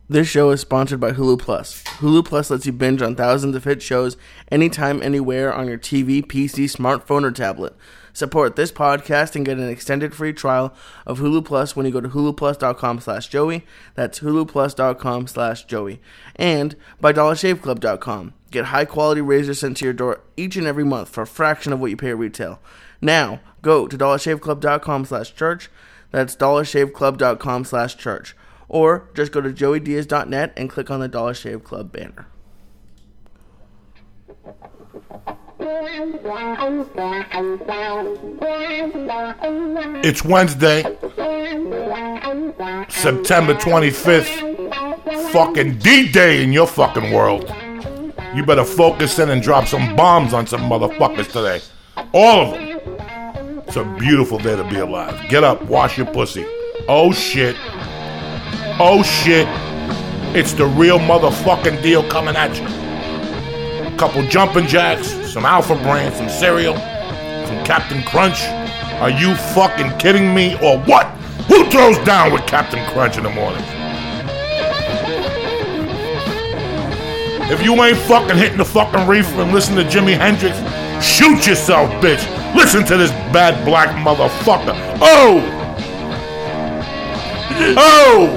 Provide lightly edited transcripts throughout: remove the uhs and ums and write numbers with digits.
This show is sponsored by Hulu Plus. Hulu Plus lets you binge on thousands of hit shows anytime, anywhere on your TV, PC, smartphone, or tablet. Support this podcast and get an extended free trial of Hulu Plus when you go to huluplus.com/Joey. That's huluplus.com/Joey. And by DollarShaveClub.com. Get high-quality razors sent to your door each and every month for a fraction of what you pay at retail. Now, go to DollarShaveClub.com/church. That's DollarShaveClub.com/church. Or just go to joeydiaz.net and click on the Dollar Shave Club banner. It's Wednesday, September 25th, fucking D-Day in your fucking world. You better focus in and drop some bombs on some motherfuckers today. All of them. It's a beautiful day to be alive. Get up, wash your pussy. Oh shit. Oh shit. It's the real motherfucking deal coming at you. A couple jumping jacks, some Alpha Brand, some cereal, some Captain Crunch. Are you fucking kidding me or what? Who throws down with Captain Crunch in the morning? If you ain't fucking hitting the fucking reefer and listen to Jimi Hendrix, shoot yourself, bitch. Listen to this bad black motherfucker. Oh! Oh!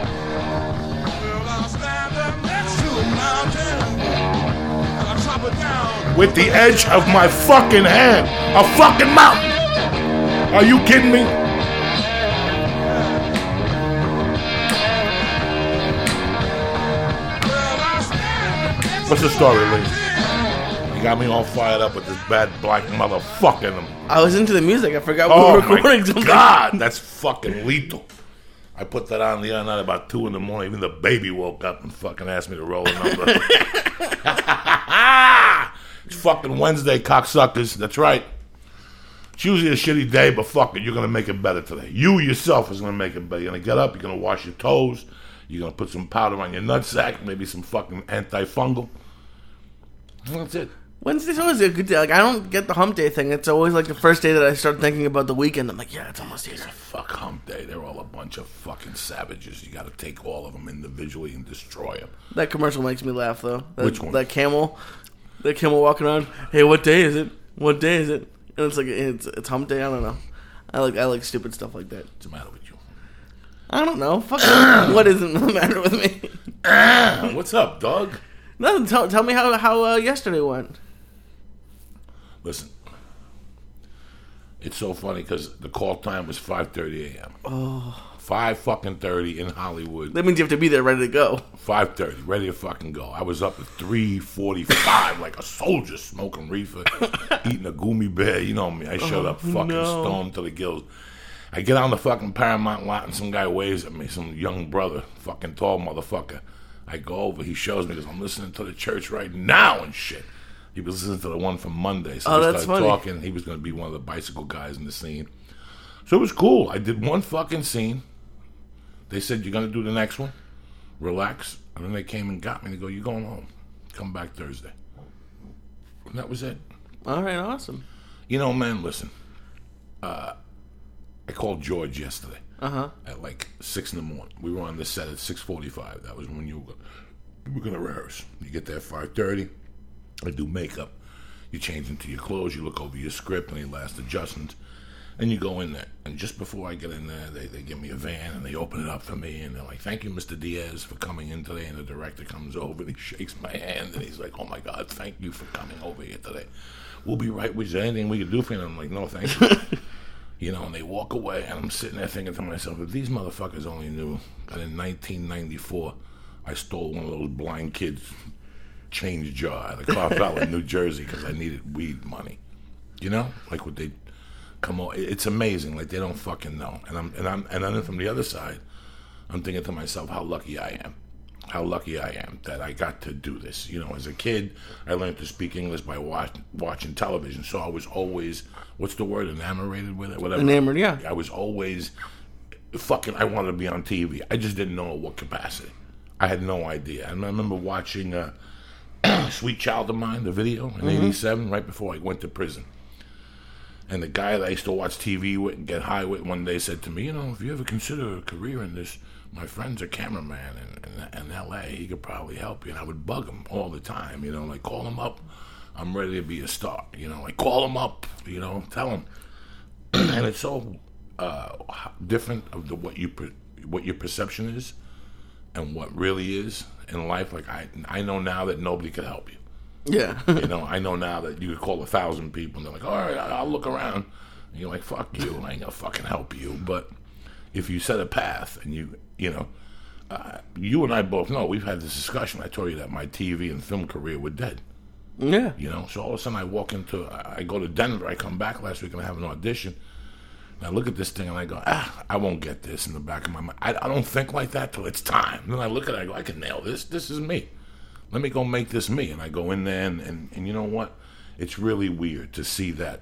With the edge of my fucking hand. A fucking mountain. Are you kidding me? What's the story, Lee? You got me all fired up with this bad black motherfucker. I was into the music. I forgot we were recording something. Oh, my God. That's fucking lethal. I put that on the other night about 2 in the morning. Even the baby woke up and fucking asked me to roll a number. It's fucking Wednesday, cocksuckers. That's right. It's usually a shitty day, but fuck it. You're going to make it better today. You yourself is going to make it better. You're going to get up. You're going to wash your toes. You're going to put some powder on your nutsack. Maybe some fucking antifungal. That's it. Wednesday's always a good day. Like, I don't get the hump day thing. It's always like the first day that I start thinking about the weekend. I'm like, yeah, it's almost here. Fuck hump day. They're all a bunch of fucking savages. You got to take all of them individually and destroy them. That commercial makes me laugh, though. Which one? That camel walking around. Hey, what day is it? What day is it? And it's like it's hump day. I don't know. I like stupid stuff like that. What's the matter with you? I don't know. Fuck. What isn't the matter with me? What's up, dog? Nothing. Tell me how yesterday went. Listen, it's so funny because the call time was 5:30 a.m. Oh. 5:30 in Hollywood. That means you have to be there ready to go. 5:30, ready to fucking go. I was up at 3:45 like a soldier, smoking reefer, eating a gummy bear. You know me. I showed up fucking stoned to the gills. I get on the fucking Paramount lot and some guy waves at me, some young brother, fucking tall motherfucker. I go over, he shows me, because I'm listening to the church right now and shit. He was listening to the one from Monday, so we started talking. He was going to be one of the bicycle guys in the scene. So it was cool. I did one fucking scene. They said, you're going to do the next one? Relax. And then they came and got me. They go, you're going home. Come back Thursday. And that was it. All right, awesome. You know, man, listen. I called George yesterday at like 6 in the morning. We were on the set at 6:45. That was when we were going to rehearse. You get there at 5:30. I do makeup. You change into your clothes. You look over your script and the last adjustments. And you go in there. And just before I get in there, they give me a van and they open it up for me. And they're like, thank you, Mr. Diaz, for coming in today. And the director comes over and he shakes my hand. And he's like, oh, my God, thank you for coming over here today. We'll be right with you. Anything we can do for you? And I'm like, no, thank you. You know, and they walk away. And I'm sitting there thinking to myself, if these motherfuckers only knew that in 1994, I stole one of those blind kids' change jar at a Carvel in New Jersey because I needed weed money. You know? Like what they... Come on, it's amazing. Like they don't fucking know. And then from the other side, I'm thinking to myself how lucky I am. How lucky I am that I got to do this. You know, as a kid, I learned to speak English by watching television. So I was always, what's the word, enamored with it? Whatever. Enamored, yeah. I was always I wanted to be on TV. I just didn't know at what capacity. I had no idea. I remember watching Sweet Child of Mine, the video, in 87, right before I went to prison. And the guy that I used to watch TV with and get high with one day said to me, you know, if you ever consider a career in this, my friend's a cameraman in L.A. He could probably help you. And I would bug him all the time, like call him up. I'm ready to be a star, like call him up, tell him. And it's so different of what your perception is and what really is in life. Like I know now that nobody could help you. Yeah. I know now that you could call 1,000 people and they're like, all right, I'll look around. And you're like, fuck you, I ain't gonna fucking help you. But if you set a path and you and I both know, we've had this discussion. I told you that my TV and film career were dead. Yeah. So all of a sudden I go to Denver, I come back last week and I have an audition. And I look at this thing and I go, I won't get this in the back of my mind. I don't think like that till it's time. And then I look at it, I go, I can nail this. This is me. Let me go make this me. And I go in there and you know what? It's really weird to see that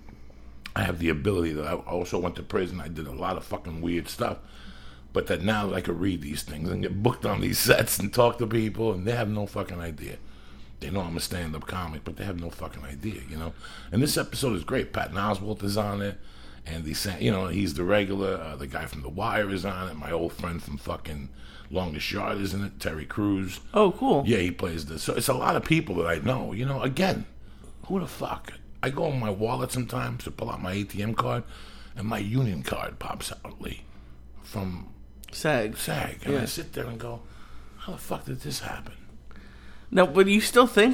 I have the ability. That I also went to prison. I did a lot of fucking weird stuff. But that now I could read these things and get booked on these sets and talk to people, and they have no fucking idea. They know I'm a stand-up comic, but they have no fucking idea, And this episode is great. Patton Oswalt is on it. And he's the regular. The guy from The Wire is on it. My old friend from fucking Longest Yard is in it. Terry Crews. Oh, cool. Yeah, he plays this. So it's a lot of people that I know. Again, who the fuck? I go in my wallet sometimes to pull out my ATM card, and my union card pops out, Lee, from SAG. And I sit there and go, how the fuck did this happen? No, but you still think,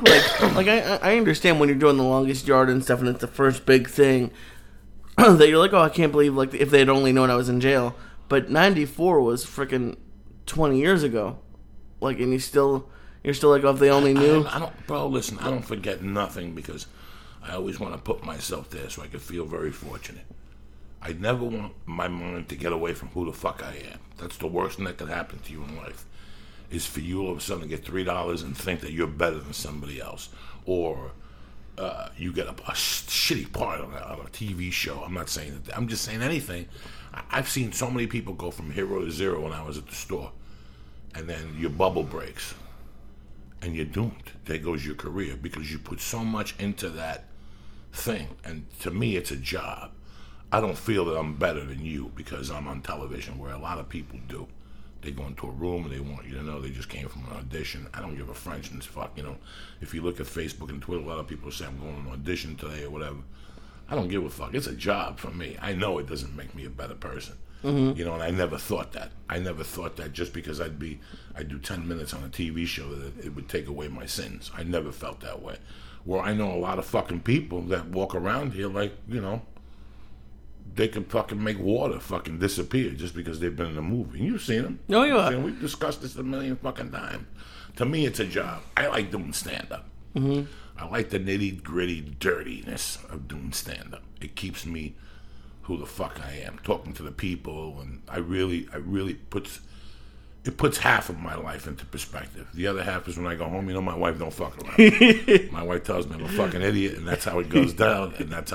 I understand when you're doing The Longest Yard and stuff, and it's the first big thing, that you're like, oh, I can't believe, if they'd only known I was in jail. But 94 was freaking 20 years ago. And you're still like, oh, if they only knew. Bro, listen, I don't forget nothing because I always want to put myself there so I can feel very fortunate. I never want my mind to get away from who the fuck I am. That's the worst thing that could happen to you in life, is for you all of a sudden to get $3 and think that you're better than somebody else. Or you get a shitty part on a TV show. I'm not saying that. I'm just saying anything. I've seen so many people go from hero to zero when I was at the store. And then your bubble breaks. And you're doomed. There goes your career because you put so much into that thing. And to me, it's a job. I don't feel that I'm better than you because I'm on television, where a lot of people do. They go into a room and they want you to know they just came from an audition. I don't give a Frenchman's fuck, If you look at Facebook and Twitter, a lot of people say I'm going to an audition today or whatever. I don't give a fuck. It's a job for me. I know it doesn't make me a better person. Mm-hmm. And I never thought that. I never thought that just because I do 10 minutes on a TV show that it would take away my sins. I never felt that way. Where I know a lot of fucking people that walk around here they can fucking make water fucking disappear just because they've been in a movie. And you've seen them. No, you are. We've discussed this a million fucking times. To me, it's a job. I like doing stand-up. Mm-hmm. I like the nitty-gritty dirtiness of doing stand-up. It keeps me who the fuck I am, talking to the people, and I really puts half of my life into perspective. The other half is when I go home, my wife don't fuck around. My wife tells me I'm a fucking idiot, and that's how it goes down,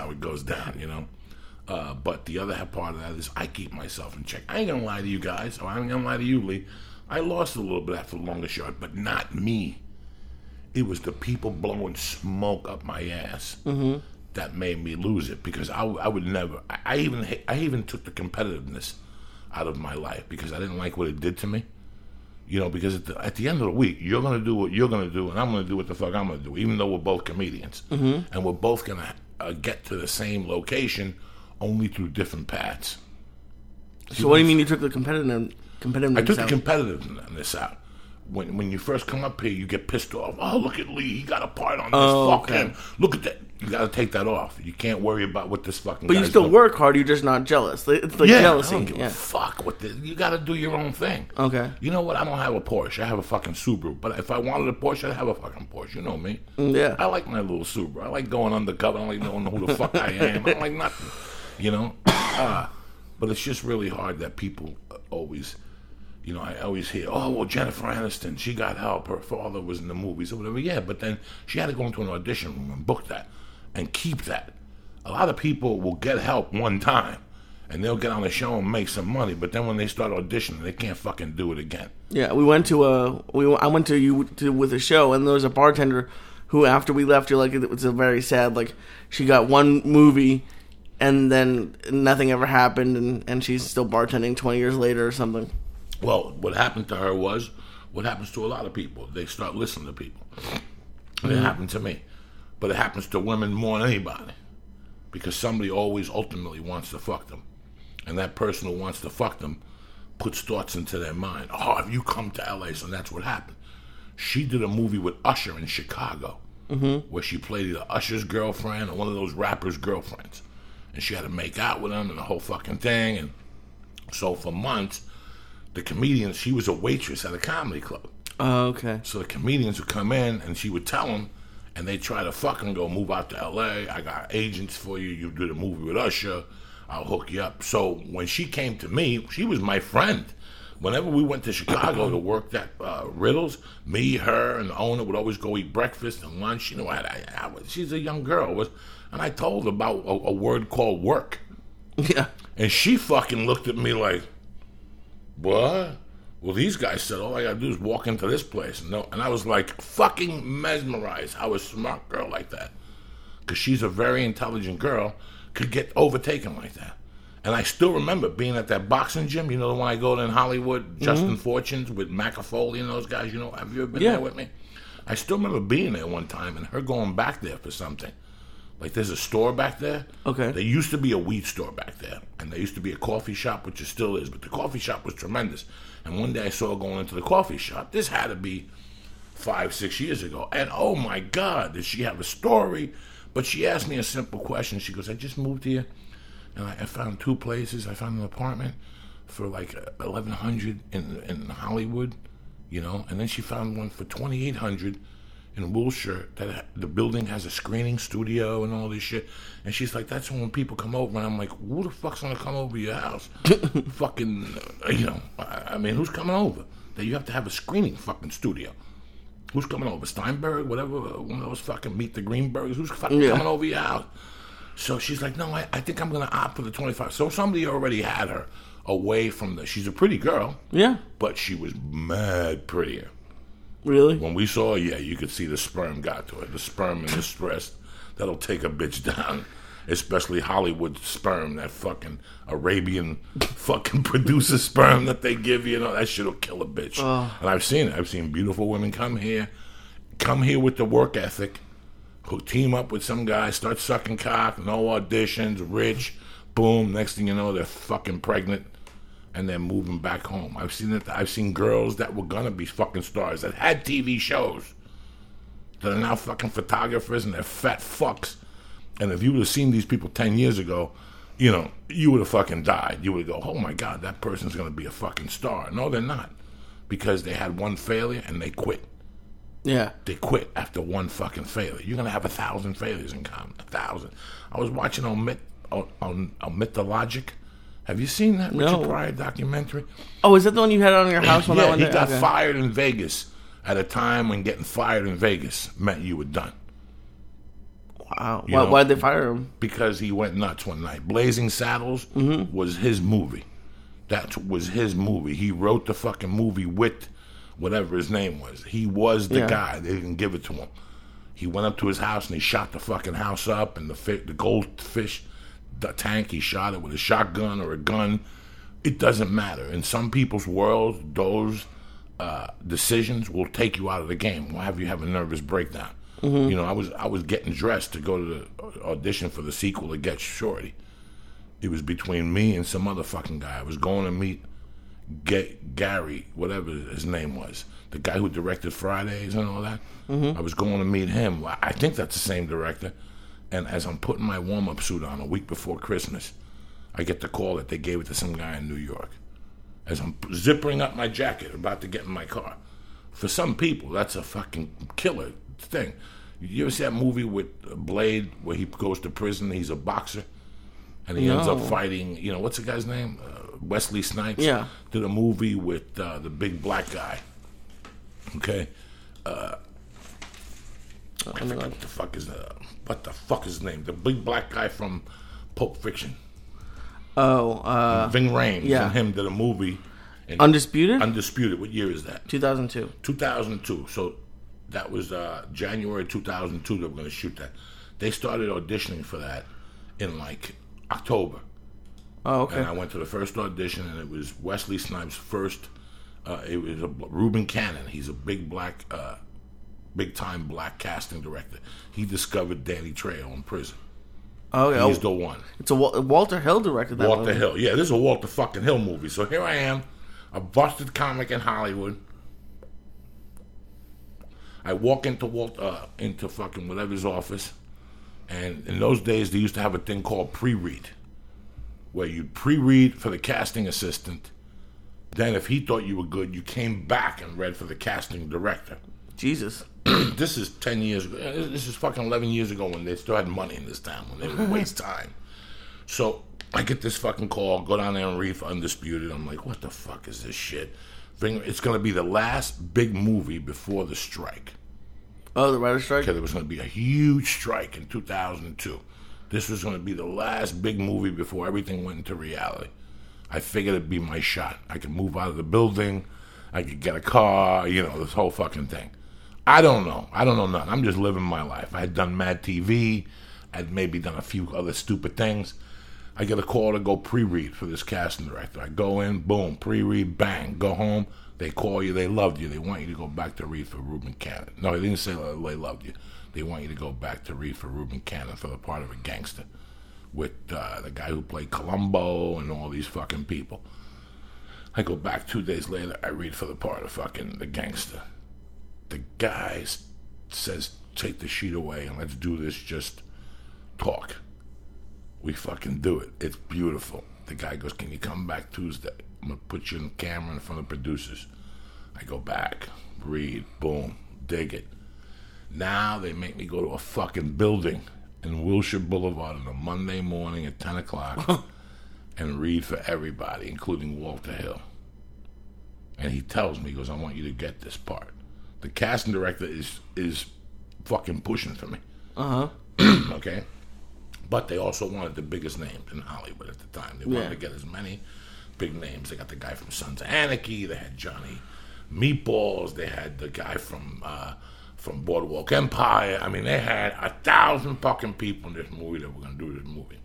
But the other part of that is I keep myself in check. I ain't gonna lie to you guys, or I ain't gonna lie to you, Lee. I lost a little bit after The Longest Yard, but not me. It was the people blowing smoke up my ass that made me lose it, because I would never. I even took the competitiveness out of my life because I didn't like what it did to me. Because at the end of the week, you're gonna do what you're gonna do, and I'm gonna do what the fuck I'm gonna do. Even though we're both comedians, and we're both gonna get to the same location, only through different paths. So what do you mean you took the competitiveness I took out? the competitiveness out. When you first come up here, you get pissed off. Oh, look at Lee. He got a part on this. Fuck him. Look at that. You got to take that off. You can't worry about what this fucking But you still work hard. You're just not jealous. It's like jealousy. I don't give a fuck what this. You got to do your own thing. Okay. You know what? I don't have a Porsche. I have a fucking Subaru. But if I wanted a Porsche, I'd have a fucking Porsche. You know me. Yeah. I like my little Subaru. I like going undercover. I like knowing who the fuck I am. I don't like nothing. But it's just really hard that people always... I always hear, oh, well, Jennifer Aniston, she got help. Her father was in the movies or whatever. Yeah, but then she had to go into an audition room and book that and keep that. A lot of people will get help one time and they'll get on the show and make some money, but then when they start auditioning, they can't fucking do it again. Yeah, I went to you with a show, and there was a bartender who, after we left, you're like, it was a very sad, she got one movie and then nothing ever happened, and she's still bartending 20 years later or something. Well, what happened to her was what happens to a lot of people. They start listening to people. And it happened to me. But it happens to women more than anybody. Because somebody always ultimately wants to fuck them. And that person who wants to fuck them puts thoughts into their mind. Oh, have you come to LA? So that's what happened. She did a movie with Usher in Chicago. Where she played either Usher's girlfriend or one of those rappers' girlfriends. And she had to make out with him and the whole fucking thing. And so for months, the comedians, she was a waitress at a comedy club. Oh, okay. So the comedians would come in and she would tell them, and they try to fucking go move out to LA. I got agents for you. You did a movie with Usher. I'll hook you up. So when she came to me, she was my friend. Whenever we went to Chicago to work at Riddles, me, her, and the owner would always go eat breakfast and lunch. You know, she's a young girl. And I told her about a word called work. Yeah. And she fucking looked at me like, what? Well, these guys said, all I gotta do is walk into this place. And I was like, fucking mesmerized how a smart girl like that, because she's a very intelligent girl, could get overtaken like that. And I still remember being at that boxing gym, you know, the one I go to in Hollywood, Justin Fortunes with McAfoley and those guys, you know, have you ever been there with me? I still remember being there one time and her going back there for something. Like, there's a store back there. Okay. There used to be a weed store back there. And there used to be a coffee shop, which it still is. But the coffee shop was tremendous. And one day I saw her going into the coffee shop. This had to be 5-6 years ago. And, oh, my God, did she have a story? But she asked me a simple question. She goes, I just moved here, and I found 2 places. I found an apartment for, like, $1,100 in Hollywood, you know. And then she found one for $2,800 in Wilshire, that the building has a screening studio and all this shit. And she's like, that's when people come over. And I'm like, who the fuck's gonna come over to your house? Fucking, you know, I mean, who's coming over? That you have to have a screening fucking studio. Who's coming over? Steinberg, whatever, one of those fucking Meet the Greenbergs. Who's fucking coming over your house? So she's like, no, I think I'm gonna opt for the 25. So somebody already had her away from she's a pretty girl. Yeah. But she was mad prettier. Really? When we saw her, yeah, you could see the sperm got to her. The sperm and the stress, that'll take a bitch down. Especially Hollywood sperm, that fucking Arabian fucking producer sperm that they give you. You know, that shit'll kill a bitch. And I've seen it. I've seen beautiful women come here with the work ethic, who team up with some guy, start sucking cock, no auditions, rich, boom, next thing you know, they're fucking pregnant. And they're moving back home. I've seen it. I've seen girls that were gonna be fucking stars that had TV shows that are now fucking photographers and they're fat fucks. And if you would have seen these people 10 years ago, you know, you would have fucking died. You would go, oh my God, that person's gonna be a fucking star. No, they're not, because they had one failure and they quit. Yeah. They quit after one fucking failure. You're gonna have 1,000 failures in common. 1,000. I was watching on Mythologic. Have you seen that Richard Pryor documentary? Oh, is that the one you had on your house when I went there? He got fired in Vegas at a time when getting fired in Vegas meant you were done. Wow. Why'd they fire him? Because he went nuts one night. Blazing Saddles was his movie. That was his movie. He wrote the fucking movie with whatever his name was. He was the guy. They didn't give it to him. He went up to his house and he shot the fucking house up, and the goldfish, the tank, he shot it with a shotgun or a gun. It doesn't matter. In some people's worlds, those decisions will take you out of the game. Will have you have a nervous breakdown. You know, I was getting dressed to go to the audition for the sequel to Get Shorty. It was between me and some other fucking guy. I was going to meet Gary, whatever his name was, the guy who directed Fridays and all that. I was going to meet him. I think that's the same director. And as I'm putting my warm-up suit on a week before Christmas, I get the call that they gave it to some guy in New York. As I'm zippering up my jacket, about to get in my car. For some people, that's a fucking killer thing. You ever see that movie with Blade where he goes to prison, he's a boxer, and he ends up fighting, you know, what's the guy's name? Wesley Snipes. Yeah. Did a movie with the big black guy. Okay? I forget what the fuck is his name? The big black guy from Pulp Fiction. Ving Rhames and him did a movie. Undisputed? Undisputed. What year is that? 2002. 2002. So that was January 2002 they were going to shoot that. They started auditioning for that in like October. Oh, okay. And I went to the first audition, and it was Wesley Snipes' first It was Reuben Cannon. He's a big time black casting director. He discovered Danny Trejo in prison. Oh, yeah. He's the one. It's a Walter Hill directed that Walter movie. Hill. Yeah, this is a Walter fucking Hill movie. So here I am, a busted comic in Hollywood. I walk into fucking whatever's office, and in those days they used to have a thing called pre-read, where you'd pre-read for the casting assistant. Then if he thought you were good, you came back and read for the casting director. Jesus. This is 10 years ago. This is fucking 11 years ago when they still had money in this town, when they would waste time. So I get this fucking call, go down there and read for Undisputed. I'm like, what the fuck is this shit? It's going to be the last big movie before the strike. Oh, the writer's strike? Because there was going to be a huge strike in 2002. This was going to be the last big movie before everything went into reality. I figured it'd be my shot. I could move out of the building. I could get a car, this whole fucking thing. I don't know nothing. I'm just living my life. I had done Mad TV. I'd maybe done a few other stupid things. I get a call to go pre-read for this casting director. I go in, boom, pre-read, bang, go home. They call you, they loved you. They want you to go back to read for Reuben Cannon. No, they didn't say they loved you. They want you to go back to read for Reuben Cannon for the part of a gangster with the guy who played Columbo and all these fucking people. I go back 2 days later, I read for the part of fucking the gangster. The guy says, take the sheet away and let's do this, just talk. We fucking do it. It's beautiful. The guy goes, can you come back Tuesday? I'm going to put you in the camera in front of producers. I go back, read, boom, dig it. Now they make me go to a fucking building in Wilshire Boulevard on a Monday morning at 10 o'clock and read for everybody, including Walter Hill. And he tells me, he goes, I want you to get this part. The casting director is fucking pushing for me. Okay? But they also wanted the biggest names in Hollywood at the time. They wanted to get as many big names. They got the guy from Sons of Anarchy. They had Johnny Meatballs. They had the guy from Boardwalk Empire. I mean, they had 1,000 fucking people in this movie that were going to do this movie.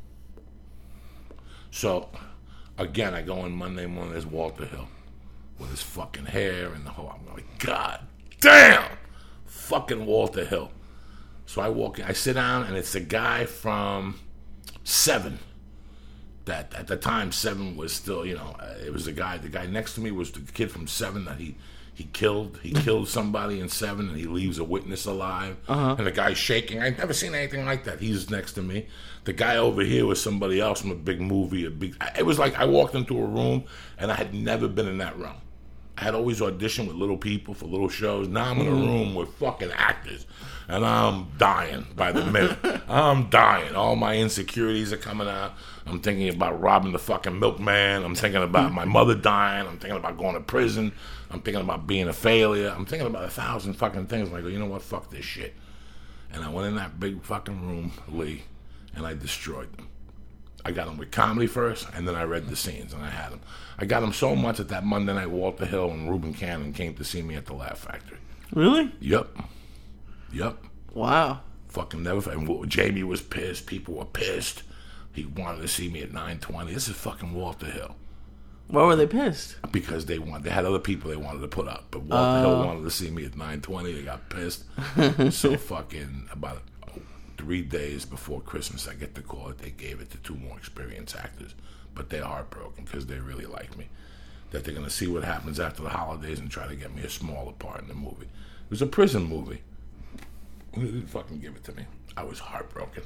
So, again, I go in Monday morning, there's Walter Hill with his fucking hair and the whole... I'm like, God damn! Fucking Walter Hill. So I walk in, I sit down, and it's the guy from Seven. That at the time, Seven was still, it was the guy next to me was the kid from Seven that he killed. He killed somebody in Seven, and he leaves a witness alive. And the guy's shaking. I've never seen anything like that. He's next to me. The guy over here was somebody else from a big movie. It was like I walked into a room, and I had never been in that room. I had always auditioned with little people for little shows. Now I'm in a room with fucking actors, and I'm dying by the minute. I'm dying. All my insecurities are coming out. I'm thinking about robbing the fucking milkman. I'm thinking about my mother dying. I'm thinking about going to prison. I'm thinking about being a failure. I'm thinking about 1,000 fucking things. And I go, you know what? Fuck this shit. And I went in that big fucking room, Lee, and I destroyed them. I got them with comedy first, and then I read the scenes, and I had them. I got them so much that Monday night, Walter Hill and Reuben Cannon came to see me at the Laugh Factory. Really? Yep. Wow. Fucking never. And Jamie was pissed. People were pissed. He wanted to see me at 9:20. This is fucking Walter Hill. Why were they pissed? Because they had other people they wanted to put up, but Walter Hill wanted to see me at 9:20. They got pissed. So fucking about 3 days before Christmas, I get the call that they gave it to 2 more experienced actors. But they're heartbroken because they really like me. That they're going to see what happens after the holidays and try to get me a smaller part in the movie. It was a prison movie. They didn't fucking give it to me. I was heartbroken.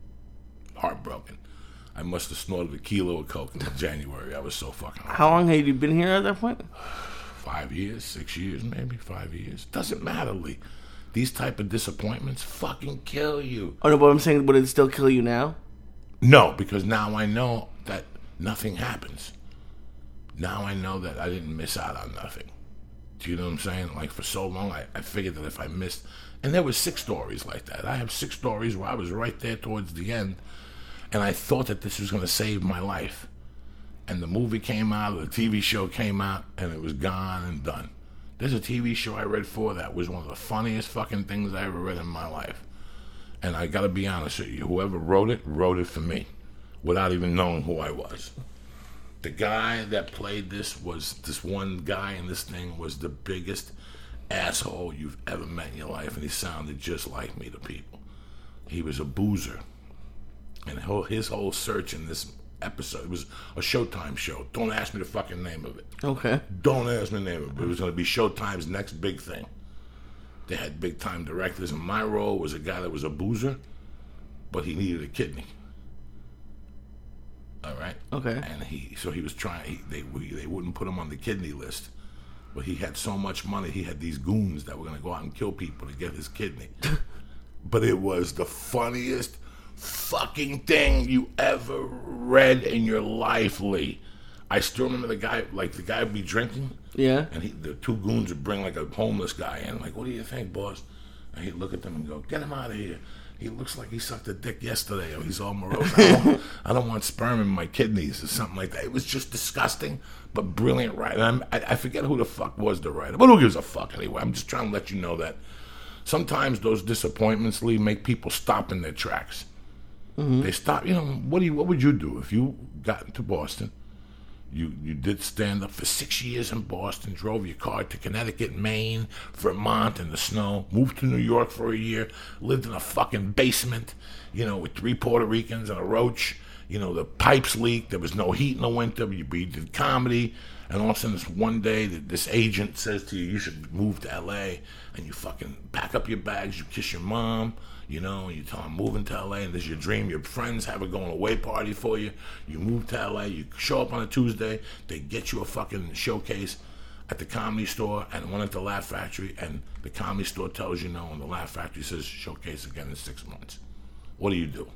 I must have snorted a kilo of coke in January. I was so fucking heartbroken. How long had you been here at that point? 5 years, 6 years, maybe 5 years. Doesn't matter, Lee. These type of disappointments fucking kill you. Oh, no, but I'm saying, would it still kill you now? No, because now I know that nothing happens. Now I know that I didn't miss out on nothing. Do you know what I'm saying? Like, for so long, I figured that if I missed... And there were 6 stories like that. I have 6 stories where I was right there towards the end, and I thought that this was going to save my life. And the movie came out, or the TV show came out, and it was gone and done. There's a TV show I read for that was one of the funniest fucking things I ever read in my life. And I got to be honest with you, whoever wrote it for me, without even knowing who I was. The guy that played this one guy in this thing was the biggest asshole you've ever met in your life, and he sounded just like me to people. He was a boozer, and his whole search in this episode, it was a Showtime show. Don't ask me the fucking name of it. Okay. Don't ask me the name of it. It was going to be Showtime's next big thing. They had big time directors, and my role was a guy that was a boozer, but he needed a kidney. All right. Okay. And he was trying. They wouldn't put him on the kidney list, but he had so much money. He had these goons that were going to go out and kill people to get his kidney. But it was the funniest fucking thing you ever read in your life, Lee. I still remember the guy would be drinking. Yeah. And the two goons would bring like a homeless guy in. Like, what do you think, boss? And he'd look at them and go, get him out of here. He looks like he sucked a dick yesterday, or he's all morose. I don't want sperm in my kidneys, or something like that. It was just disgusting, but brilliant writing. I forget who the fuck was the writer, but who gives a fuck anyway? I'm just trying to let you know that sometimes those disappointments, Lee, make people stop in their tracks. Mm-hmm. They stop. What would you do if you got into Boston? You did stand up for 6 years in Boston, drove your car to Connecticut, Maine, Vermont in the snow, moved to New York for a year, lived in a fucking basement, with 3 Puerto Ricans and a roach. The pipes leaked. There was no heat in the winter. You did comedy. And all of a sudden, one day, this agent says to you should move to L.A., and you fucking pack up your bags, you kiss your mom, and you tell them moving to L.A., and this is your dream. Your friends have a going-away party for you. You move to L.A., you show up on a Tuesday, they get you a fucking showcase at the Comedy Store and one at the Laugh Factory, and the Comedy Store tells you no, and the Laugh Factory says showcase again in 6 months. What do you do?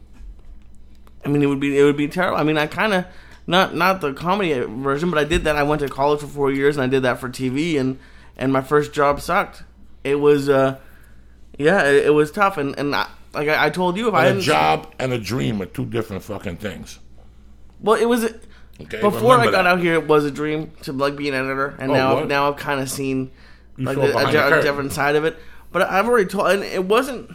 I mean, it would be terrible. I mean, I kind of... Not the comedy version, but I did that. I went to college for 4 years, and I did that for TV, and my first job sucked. It was, it was tough, and I told you, if I hadn't... A job and a dream are two different fucking things. Well, it was... Okay, before I got out here, it was a dream to, be an editor, and now I've kind of seen, a different side of it. But I've already told... And it wasn't...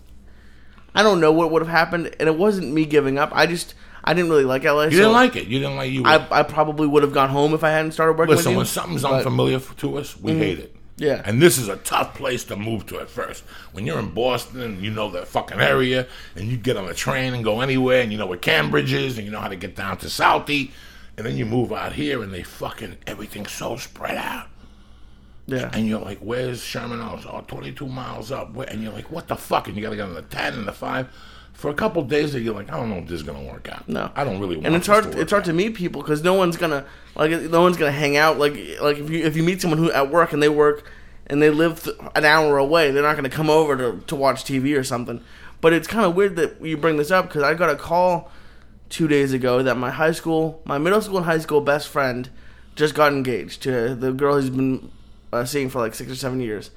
I don't know what would have happened, and it wasn't me giving up. I didn't really like LA. You didn't like it. You didn't like you. I probably would have gone home if I hadn't started working with you. Listen, when something's unfamiliar to us, we hate it. Yeah. And this is a tough place to move to at first. When you're in Boston and you know that fucking area, and you get on a train and go anywhere, and you know where Cambridge is, and you know how to get down to Southie, and then you move out here, and everything's so spread out. Yeah. And you're like, where's Sherman Oaks? 22 miles up. And you're like, what the fuck? And you got to get on the 10 and the 5. For a couple of days, you're like, I don't know if this is gonna work out. No, I don't really want. And it's hard to meet people because no one's gonna hang out. Like if you meet someone who at work and they work and they live an hour away, they're not gonna come over to watch TV or something. But it's kind of weird that you bring this up because I got a call 2 days ago that my middle school and high school best friend just got engaged to the girl he's been seeing for 6 or 7 years,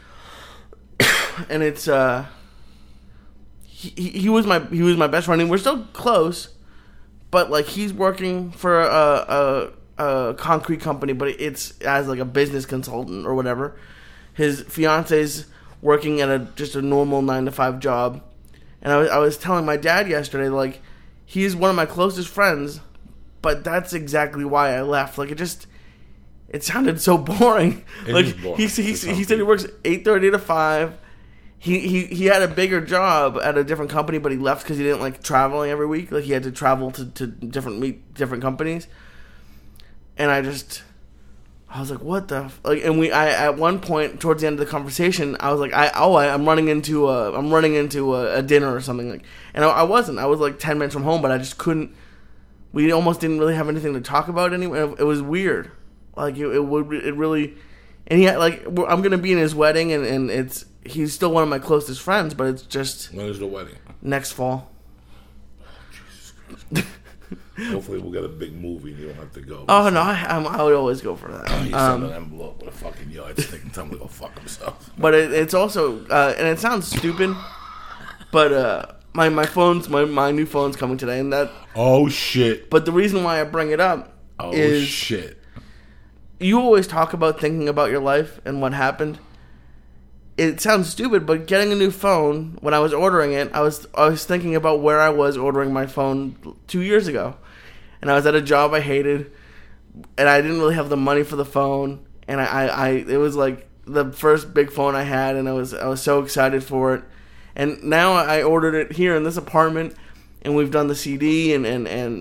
and it's He was my best friend, and we're still close. But he's working for a concrete company, but it's as a business consultant or whatever. His fiance's working at just a normal 9-to-5 job, and I was telling my dad yesterday, he's one of my closest friends, but that's exactly why I left. It sounded so boring. Is boring. He said he works 8:30 to 5. He had a bigger job at a different company, but he left because he didn't like traveling every week. He had to travel to different companies. And I was like, what the... at one point, towards the end of the conversation, I was like, I'm running into a dinner or something. And I wasn't. I was 10 minutes from home, but I just couldn't... We almost didn't really have anything to talk about anyway. It was weird. It really... And he had, I'm going to be in his wedding, and it's... He's still one of my closest friends, but it's just... When is the wedding? Next fall. Oh, Jesus Christ. Hopefully we'll get a big movie and you don't have to go. Oh, no, I would always go for that. You send an envelope with a fucking yardstick and tell him to go fuck himself. But it's also... and it sounds stupid, but my new phone's coming today, and that... Oh, shit. But the reason why I bring it up is... Oh, shit. You always talk about thinking about your life and what happened. It sounds stupid, but getting a new phone, when I was ordering it, I was thinking about where I was ordering my phone 2 years ago. And I was at a job I hated, and I didn't really have the money for the phone, and it was like the first big phone I had, and I was so excited for it. And now I ordered it here in this apartment, and we've done the CD, and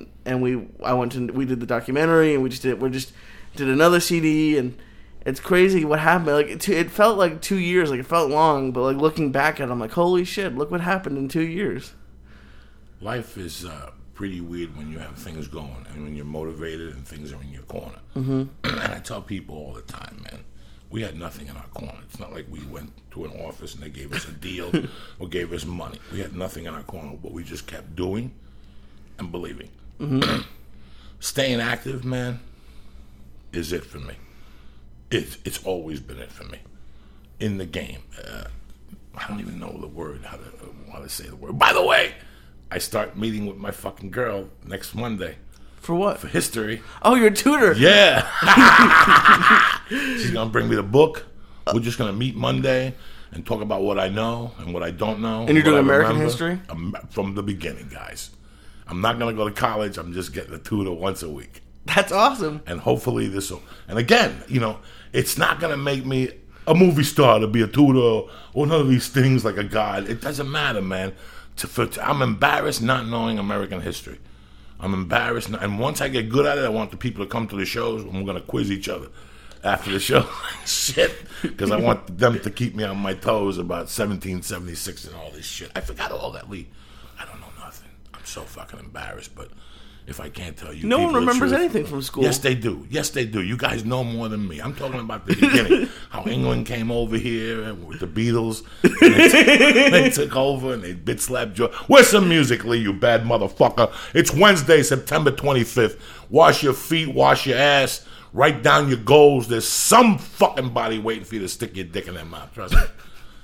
we did the documentary, and we just did another CD, and it's crazy what happened. Like it felt like 2 years, like it felt long, but like looking back at it, I'm like, holy shit, look what happened in 2 years. Life is pretty weird when you have things going and when you're motivated and things are in your corner. Mm-hmm. And I tell people all the time, man, we had nothing in our corner. It's not like we went to an office and they gave us a deal or gave us money. We had nothing in our corner, but we just kept doing and believing. Mm-hmm. Staying active, man, is it for me. It's always been it for me. In the game. I don't even know the word, how to say the word. By the way, I start meeting with my fucking girl next Monday. For what? For history. Oh, you're a tutor. Yeah. She's going to bring me the book. We're just going to meet Monday and talk about what I know and what I don't know. And you're doing American history? From the beginning, guys. I'm not going to go to college. I'm just getting a tutor once a week. That's awesome. And hopefully this will... And again, it's not going to make me a movie star to be a tutor or none of these things like a god. It doesn't matter, man. I'm embarrassed not knowing American history. I'm embarrassed. And once I get good at it, I want the people to come to the shows and we're going to quiz each other after the show. Shit. Because I want them to keep me on my toes about 1776 and all this shit. I forgot all that, Lee. I don't know nothing. I'm so fucking embarrassed, but... If I can't tell you, no one remembers anything from school. Yes, they do. Yes, they do. You guys know more than me. I'm talking about the beginning, how England came over here with the Beatles. They took over and they bit slapped George. Where's some music, Lee? You bad motherfucker! It's Wednesday, September 25th. Wash your feet, wash your ass, write down your goals. There's some fucking body waiting for you to stick your dick in their mouth. Trust me.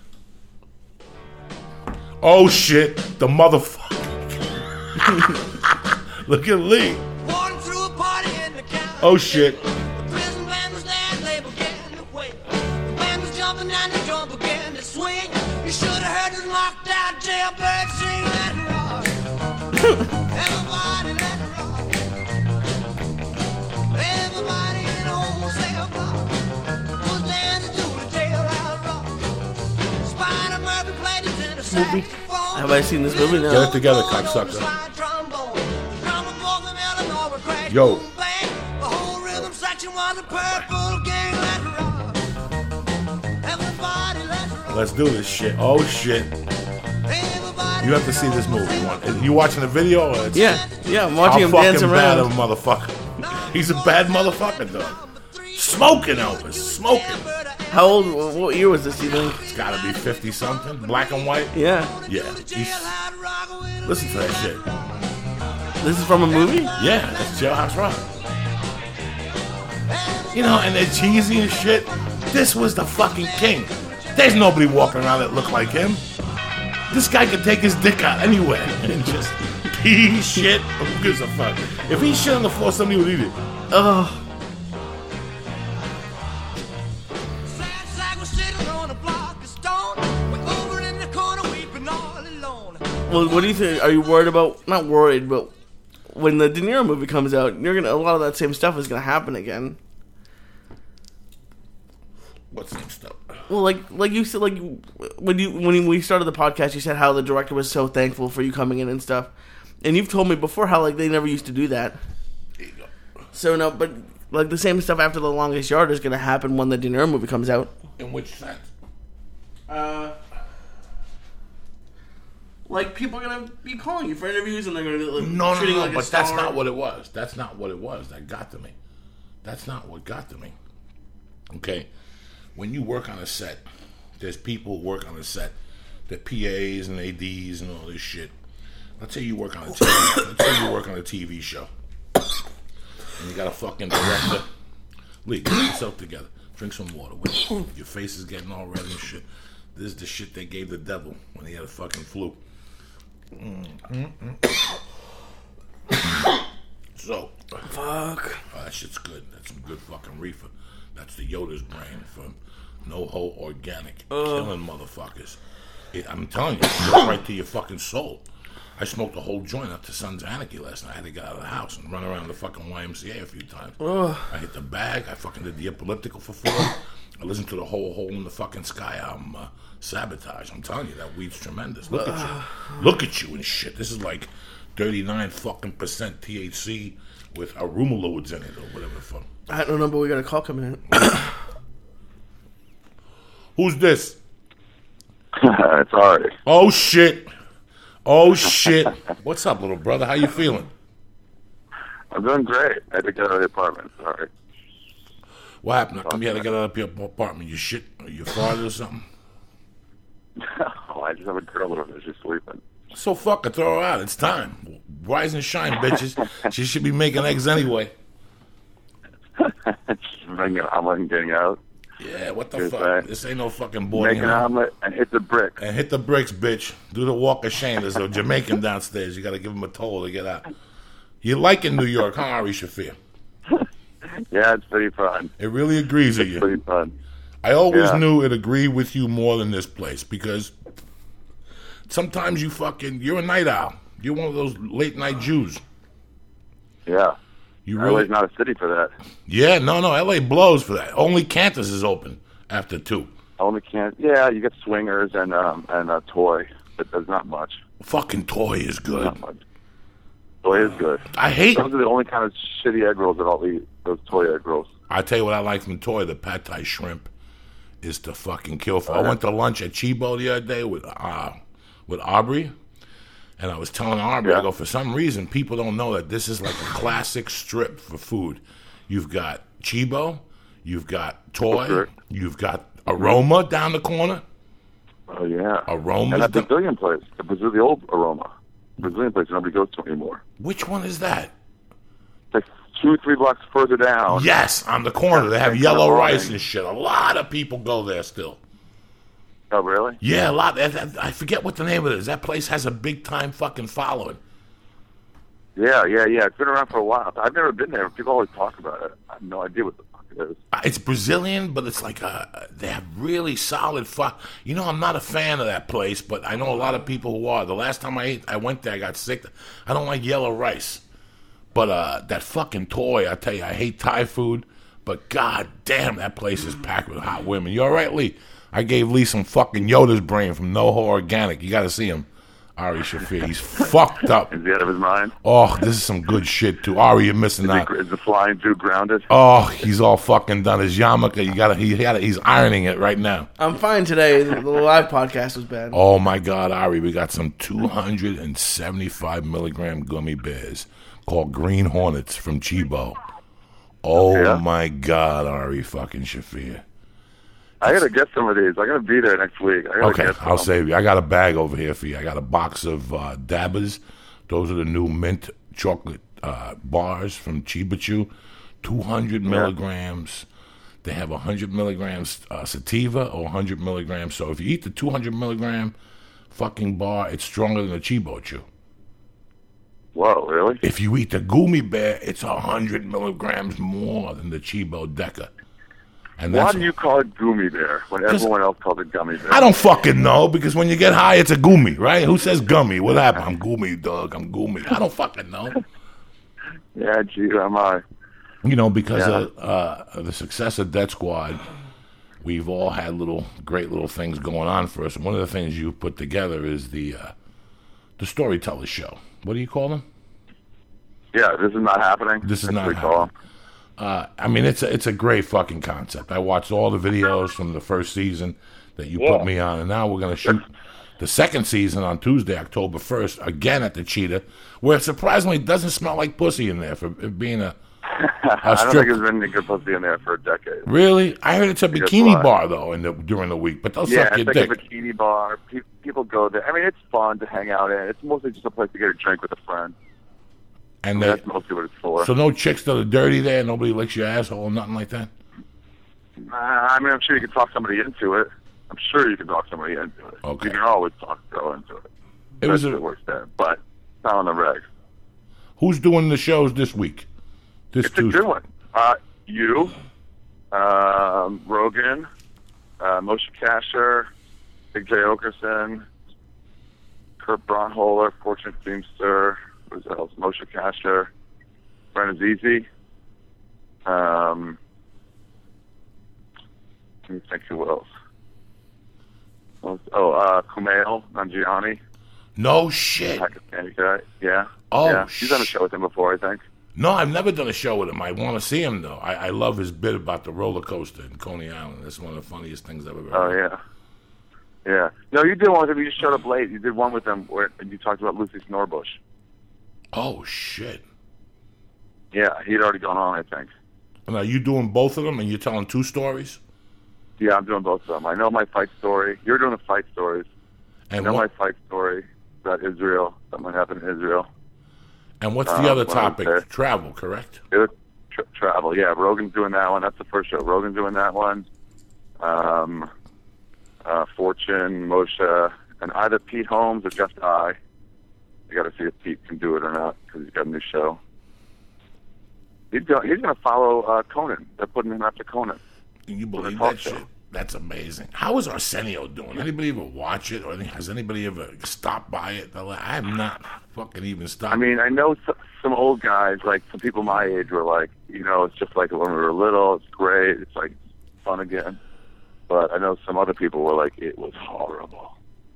Oh shit! The motherfucker. Look at Lee. Oh shit. The prison band was there, they began to wait. The band was jumping and the drum began to swing. You should have heard the knocked out jailbird sing, let it rock. Everybody let it rock. Everybody in the whole cell block was dancing to the jailhouse rock. Spider Murphy played his in a saxophone. Have I seen this movie now? Get it together, cocksucker. Yo. Let's do this shit. Oh shit. You have to see this movie. You watching the video? Or yeah, I'm watching him dance around. Bad of a motherfucker. He's a bad motherfucker, dog. Smoking, Elvis. Smoking. How old? What year was this, you think? It's gotta be 50 something. Black and white. Yeah. Listen to that shit. This is from a movie? Yeah, that's Jailhouse Rock. And they're cheesy and shit. This was the fucking king. There's nobody walking around that looked like him. This guy could take his dick out anywhere and just pee shit. Who gives a fuck? If he shit on the floor, somebody would eat it. Oh. Well, what do you think? Are you worried about? Not worried, but when the De Niro movie comes out, a lot of that same stuff is gonna happen again. What same stuff? Well, like you said, when we started the podcast, you said how the director was so thankful for you coming in and stuff, and you've told me before how they never used to do that. There you go. So no, but the same stuff after The Longest Yard is gonna happen when the De Niro movie comes out. In which sense? People are gonna be calling you for interviews, and they're gonna be no, like but that's not what it was. That's not what it was. That got to me. That's not what got to me. Okay, when you work on a set, there's people who work on a set. They're PAs and ADs and all this shit. Let's say you work on a TV show, and you got a fucking director. Lee, get yourself together. Drink some water. Your face is getting all red and shit. This is the shit they gave the devil when he had a fucking flu. So, fuck. Oh, that shit's good. That's some good fucking reefer. That's the Yoda's brain from NoHo Organic. Killing motherfuckers. I'm telling you, it goes right to your fucking soul. I smoked a whole joint up to Sons of Anarchy last night. I had to get out of the house and run around the fucking YMCA a few times. I hit the bag. I fucking did the Elliptical for 4. I listened to the whole Hole in the Fucking Sky album, Sabotage. I'm telling you, that weed's tremendous. Look at you. Look at you and shit. This is like 39 fucking percent THC with aromaloids in it or whatever the fuck. I don't know, but we got a call coming in. Who's this? It's Ari. Oh, shit. Oh, shit. What's up, little brother? How you feeling? I'm doing great. I had to get out of the apartment. Sorry. What happened? How come you had to get out of your apartment? You shit? Or you farted or something? Oh, I just have a girl over there. She's sleeping. So fuck her. Throw her out. It's time. Rise and shine, bitches. She should be making eggs anyway. She's making an omelet and getting out. Yeah, what the Here's fuck? that. This ain't no fucking boarding Make an house. omelet and hit the brick. And hit the bricks, bitch. Do the walk of shame. There's a Jamaican downstairs. You got to give him a toll to get out. You like in New York, huh, Ari Shafir? Yeah, it's pretty fun. It really agrees with It's you. pretty fun. I always Yeah. knew it agreed with you more than this place because sometimes you're a night owl. You're one of those late night Jews. Yeah. You LA's really? not a city for that. Yeah, no, LA blows for that. Only Cantus is open after 2. Only can't. Yeah, you get swingers and a toy, but there's not much. Fucking Toy is good. Not much. Toy is good. I hate. Those are the only kind of shitty egg rolls that I'll eat. Those toy egg rolls. I tell you what I like from Toy, the pad thai shrimp is to fucking kill for. I went to lunch at Chibo the other day with Aubrey, and I was telling Aubrey, I go, for some reason, people don't know that this is like a classic strip for food. You've got Chibo, you've got Toy, Sure. you've got Aroma down the corner. Oh, yeah. Aroma's And that the- Brazilian place. The old Aroma. Brazilian place nobody goes to anymore. Which one is that? It's like 2-3 blocks further down. Yes, on the corner. They have Same yellow kind of rice line. and shit. A lot of people go there still. Oh, really? Yeah, a lot. I forget what the name of it is. That place has a big time fucking following. Yeah. It's been around for a while. I've never been there. People always talk about it. I have no idea what the fuck it is. It's Brazilian, but it's like they have really solid You know, I'm not a fan of that place, but I know a lot of people who are. The last time I went there, I got sick. I don't like yellow rice. But that fucking Toy, I tell you, I hate Thai food, but god damn, that place is packed with hot women. You all right, Lee? I gave Lee some fucking Yoda's brain from NoHo Organic. You got to see him. Ari Shafir. He's fucked up. Is he out of his mind? Oh, this is some good shit, too. Ari, you're missing out. Is the flying dude grounded? Oh, he's all fucking done. His yarmulke, he's ironing it right now. I'm fine today. The live podcast was bad. Oh my God, Ari, we got some 275 milligram gummy bears called Green Hornets from Chibo. Oh Yeah? my God, Ari fucking Shafir. I gotta get some of these. I'm gonna be there next week. I gotta Okay, get some. I'll save you. I got a bag over here for you. I got a box of Dabbers. Those are the new mint chocolate bars from Chiba Chew. 200 milligrams. They have 100 milligrams sativa or 100 milligrams. So if you eat the 200 milligram fucking bar, it's stronger than the Chibo Chew. Whoa, really? If you eat the Gummy Bear, it's 100 milligrams more than the Chibo Deca. And Why that's do you call it Gummy Bear when everyone else calls it Gummy Bear? I don't fucking know, because when you get high, it's a gummy, right? Who says gummy? What happened? I'm gummy, dog. I'm gummy. I don't fucking know. Yeah, gee, am I? You know, because of the success of Death Squad, we've all had great little things going on for us. And one of the things you put together is the Storyteller Show. What do you call them? Yeah, this is not happening. This is That's not what we call happening. I mean, it's a great fucking concept. I watched all the videos from the first season that you put me on, and now we're going to shoot the second season on Tuesday, October 1st, again at the Cheetah, where surprisingly it doesn't smell like pussy in there for it being a I don't strip. think there's been any good pussy in there for a decade. Really? I heard it's a Guess bikini why? bar, though, during the week, but they'll Yeah, suck your it's like dick. a bikini bar. People go there. I mean, it's fun to hang out in. It's mostly just a place to get a drink with a friend. And That's mostly what it's for. so no chicks that are dirty there, nobody licks your asshole or nothing like that? I mean, I'm sure you can talk somebody into it. I'm sure you can talk somebody into it. Okay. You can always talk a girl into it. It was That's what works there. But it's not on the regs. Who's doing the shows this week? This It's Tuesday? a good one. You, Rogan, Moshe Kasher, Big J. Okerson, Kurt Braunholer, Fortune Feimster, who's else? Moshe Kasher, Brennan Zizi. Let me think who else. Kumail Nanjiani. No shit. Pakistani guy. Yeah. Oh, yeah. He's done a show with him before, I think. No, I've never done a show with him. I want to see him, though. I love his bit about the roller coaster in Coney Island. That's one of the funniest things I've ever heard. Oh, yeah. Yeah. No, you did one with him. You just showed up late. You did one with him where you talked about Lucy Snorbush. Oh, shit. Yeah, he'd already gone on, I think. And are you doing both of them, and you're telling two stories? Yeah, I'm doing both of them. I know my fight story. You're doing the fight stories. And I know my fight story about Israel. Something happened in Israel. And what's the other topic? Travel, correct? It was travel, yeah. Rogan's doing that one. That's the first show. Rogan's doing that one. Fortune, Moshe, and either Pete Holmes or Jeff Dye. You got to see if Pete can do it or not because he's got a new show. He's going to follow Conan. They're putting him after Conan. Can you believe that shit? That's amazing. How is Arsenio doing? Anybody ever watch it? Or has anybody ever stopped by it? I have not fucking even stopped. I mean, I know some old guys, like some people my age were like, it's just like when we were little, it's great, it's like fun again. But I know some other people were like, it was horrible.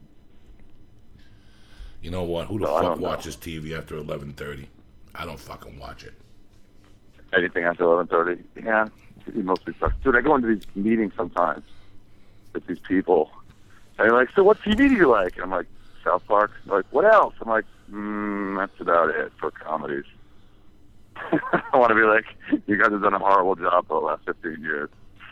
You know what? Who the fuck watches TV after 11:30? I don't fucking watch it. Anything after 11:30? Yeah. It mostly sucks. Dude, I go into these meetings sometimes with these people. And they're like, so what TV do you like? And I'm like, South Park. They're like, what else? I'm like, that's about it for comedies. I want to be like, you guys have done a horrible job for the last 15 years.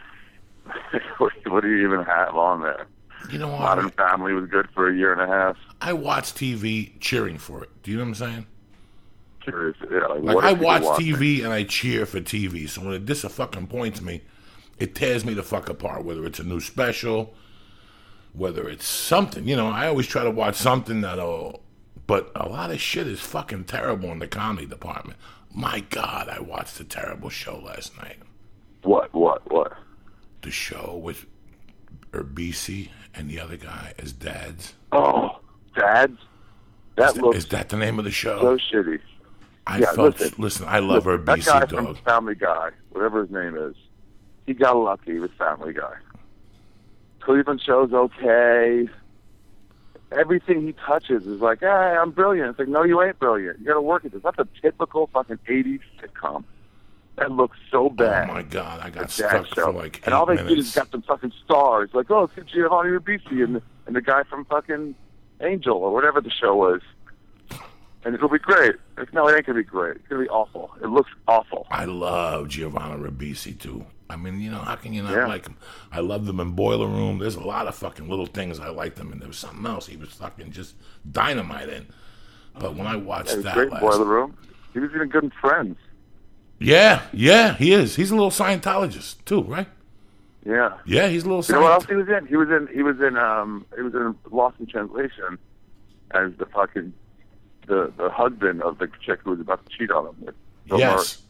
What do you even have on there? You know what? Modern Family was good for a year and a half. I watch TV cheering for it. Do you know what I'm saying? Curious. Yeah, like I watch TV and I cheer for TV. So when it disappoints me, it tears me the fuck apart. Whether it's a new special, whether it's something, I always try to watch something but a lot of shit is fucking terrible in the comedy department. My God, I watched a terrible show last night. What? The show with Urbisi and the other guy as dads. Oh, dads? Is that the name of the show? So shitty. Listen, I love Urbisi, that guy dog. From Family Guy, whatever his name is, he got lucky with Family Guy. Cleveland show's okay. Everything he touches is like, hey, I'm brilliant. It's like, no, you ain't brilliant. You got to work at this. That's a typical fucking 80s sitcom. That looks so bad. Oh, my God. I got stuck for like 8 And all they minutes. did is got some fucking stars. Like, oh, it's Giovanni Ribisi and the guy from fucking Angel or whatever the show was. And it'll be great. Like, no, it ain't going to be great. It's going to be awful. It looks awful. I love Giovanni Ribisi, too. I mean, how can you not like him? I love them in Boiler Room. There's a lot of fucking little things I liked him, and there was something else he was fucking just dynamite in. But when I watched that great Boiler Room. He was even good in Friends. Yeah, he is. He's a little Scientologist, too, right? Yeah. Yeah, he's a little Scientologist. You know what else he was in? He was in Lost in Translation as the fucking the husband of the chick who was about to cheat on him. Yes.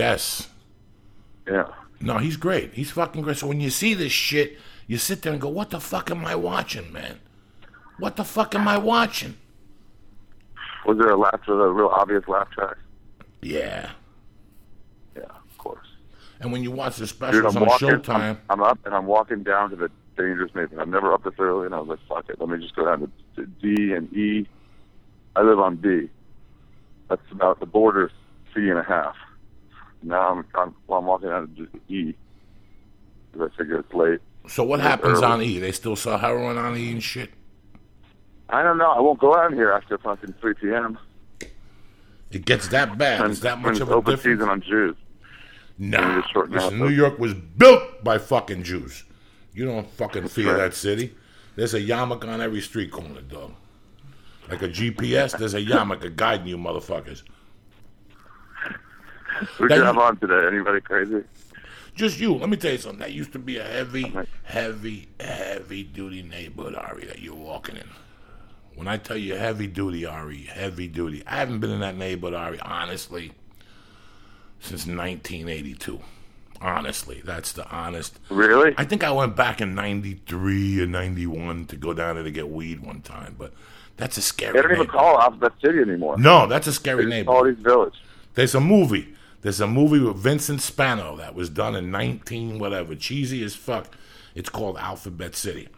Yeah. No, he's great. He's fucking great. So when you see this shit, you sit there and go, what the fuck am I watching, man? What the fuck am I watching? Was there a real obvious laugh track? Yeah. Yeah, of course. And when you watch the specials on Showtime... I'm up and I'm walking down to the dangerous neighborhood. I'm never up this early, and I was like, fuck it. Let me just go down to D and E. I live on D. That's about the border C.5. Now I'm walking down to E. Because I figure it's late. So what happens on E? They still sell heroin on E and shit? I don't know. I won't go out here after fucking 3 p.m. It gets that bad. It's that much of a open difference? Season on Jews. Nah. Listen, New York was built by fucking Jews. You don't fucking fear that city. There's a yarmulke on every street corner, dog. Like a GPS, there's a yarmulke guiding you motherfuckers. Who do you have on today? Anybody crazy? Just you. Let me tell you something. That used to be a heavy duty neighborhood, Ari, that you're walking in. When I tell you heavy duty, Ari, heavy duty. I haven't been in that neighborhood, Ari, honestly, since 1982. Honestly, that's the honest. Really? I think I went back in 93 or 91 to go down there to get weed one time, but that's a scary They don't even call Alphabet City anymore. No, that's a scary They neighborhood. call East Village. There's a movie with Vincent Spano that was done in 19 whatever, cheesy as fuck. It's called Alphabet City.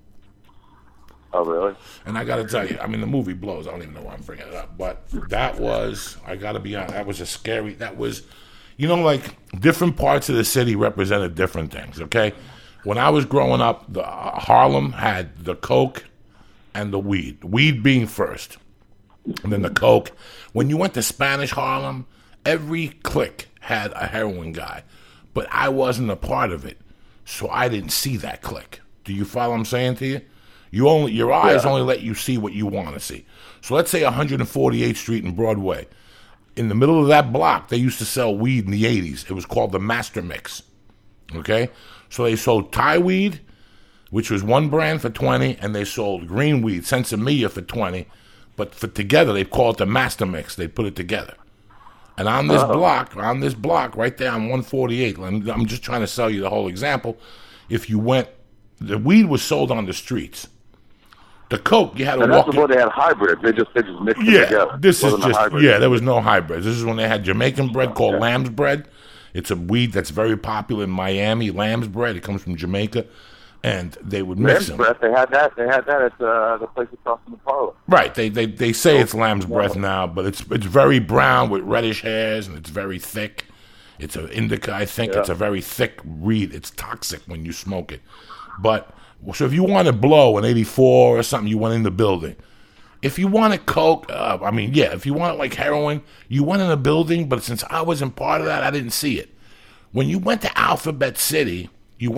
Oh, really? And I got to tell you, I mean, the movie blows. I don't even know why I'm bringing it up. But that was, I got to be honest, that was a scary, that was, you know, like different parts of the city represented different things, okay? When I was growing up, Harlem had the coke and the weed. Weed being first, and then the coke. When you went to Spanish Harlem, every clique had a heroin guy. But I wasn't a part of it, so I didn't see that clique. Do you follow what I'm saying to you? Your eyes only let you see what you want to see. So let's say 148th Street and Broadway. In the middle of that block, they used to sell weed in the 80s. It was called the Master Mix. Okay? So they sold Thai weed, which was one brand for 20, and they sold green weed, Sensimilla, for 20. But for together, they call it the Master Mix. They put it together. And on this block, right there on 148, I'm just trying to sell you the whole example. If you went, the weed was sold on the streets. The coke, you had to and walk. That's before they had hybrids. They just mixed it together. This is just there was no hybrids. This is when they had Jamaican bread called lamb's bread. It's a weed that's very popular in Miami. Lamb's bread. It comes from Jamaica, and they would mix them. Lamb's breath. They had that at the place across from the parlor. Right. They say it's lamb's breath now, but it's very brown with reddish hairs, and it's very thick. It's an indica, I think. It's a very thick weed. It's toxic when you smoke it, but. So if you want to blow an 84 or something, you went in the building. If you wanted coke, if you wanted like heroin, you went in the building, but since I wasn't part of that, I didn't see it. When you went to Alphabet City,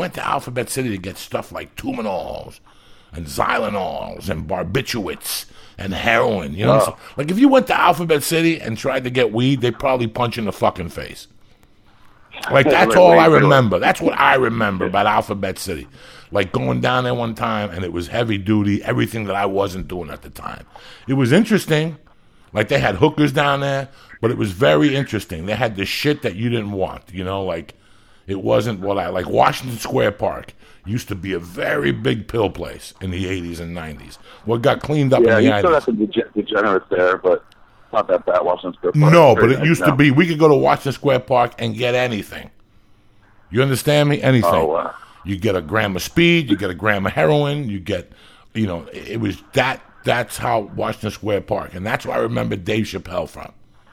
to get stuff like Tumenols and Xylenols and barbiturates and heroin. You know, like if you went to Alphabet City and tried to get weed, they'd probably punch you in the fucking face. Like that's all I remember. That's what I remember about Alphabet City. Like going down there one time, and it was heavy duty, everything that I wasn't doing at the time. It was interesting. Like they had hookers down there, but it was very interesting. They had the shit that you didn't want, you know, like it wasn't like Washington Square Park used to be a very big pill place in the 80s and 90s. What got cleaned up in the 90s. Yeah, you still got some degenerates there, but not that bad, Washington Square Park. No, but it used to be, we could go to Washington Square Park and get anything. You understand me? Anything. Oh, wow. You get a gram of speed, you get a gram of heroin, you get, you know, it was that's how Washington Square Park, and that's where I remember Dave Chappelle from.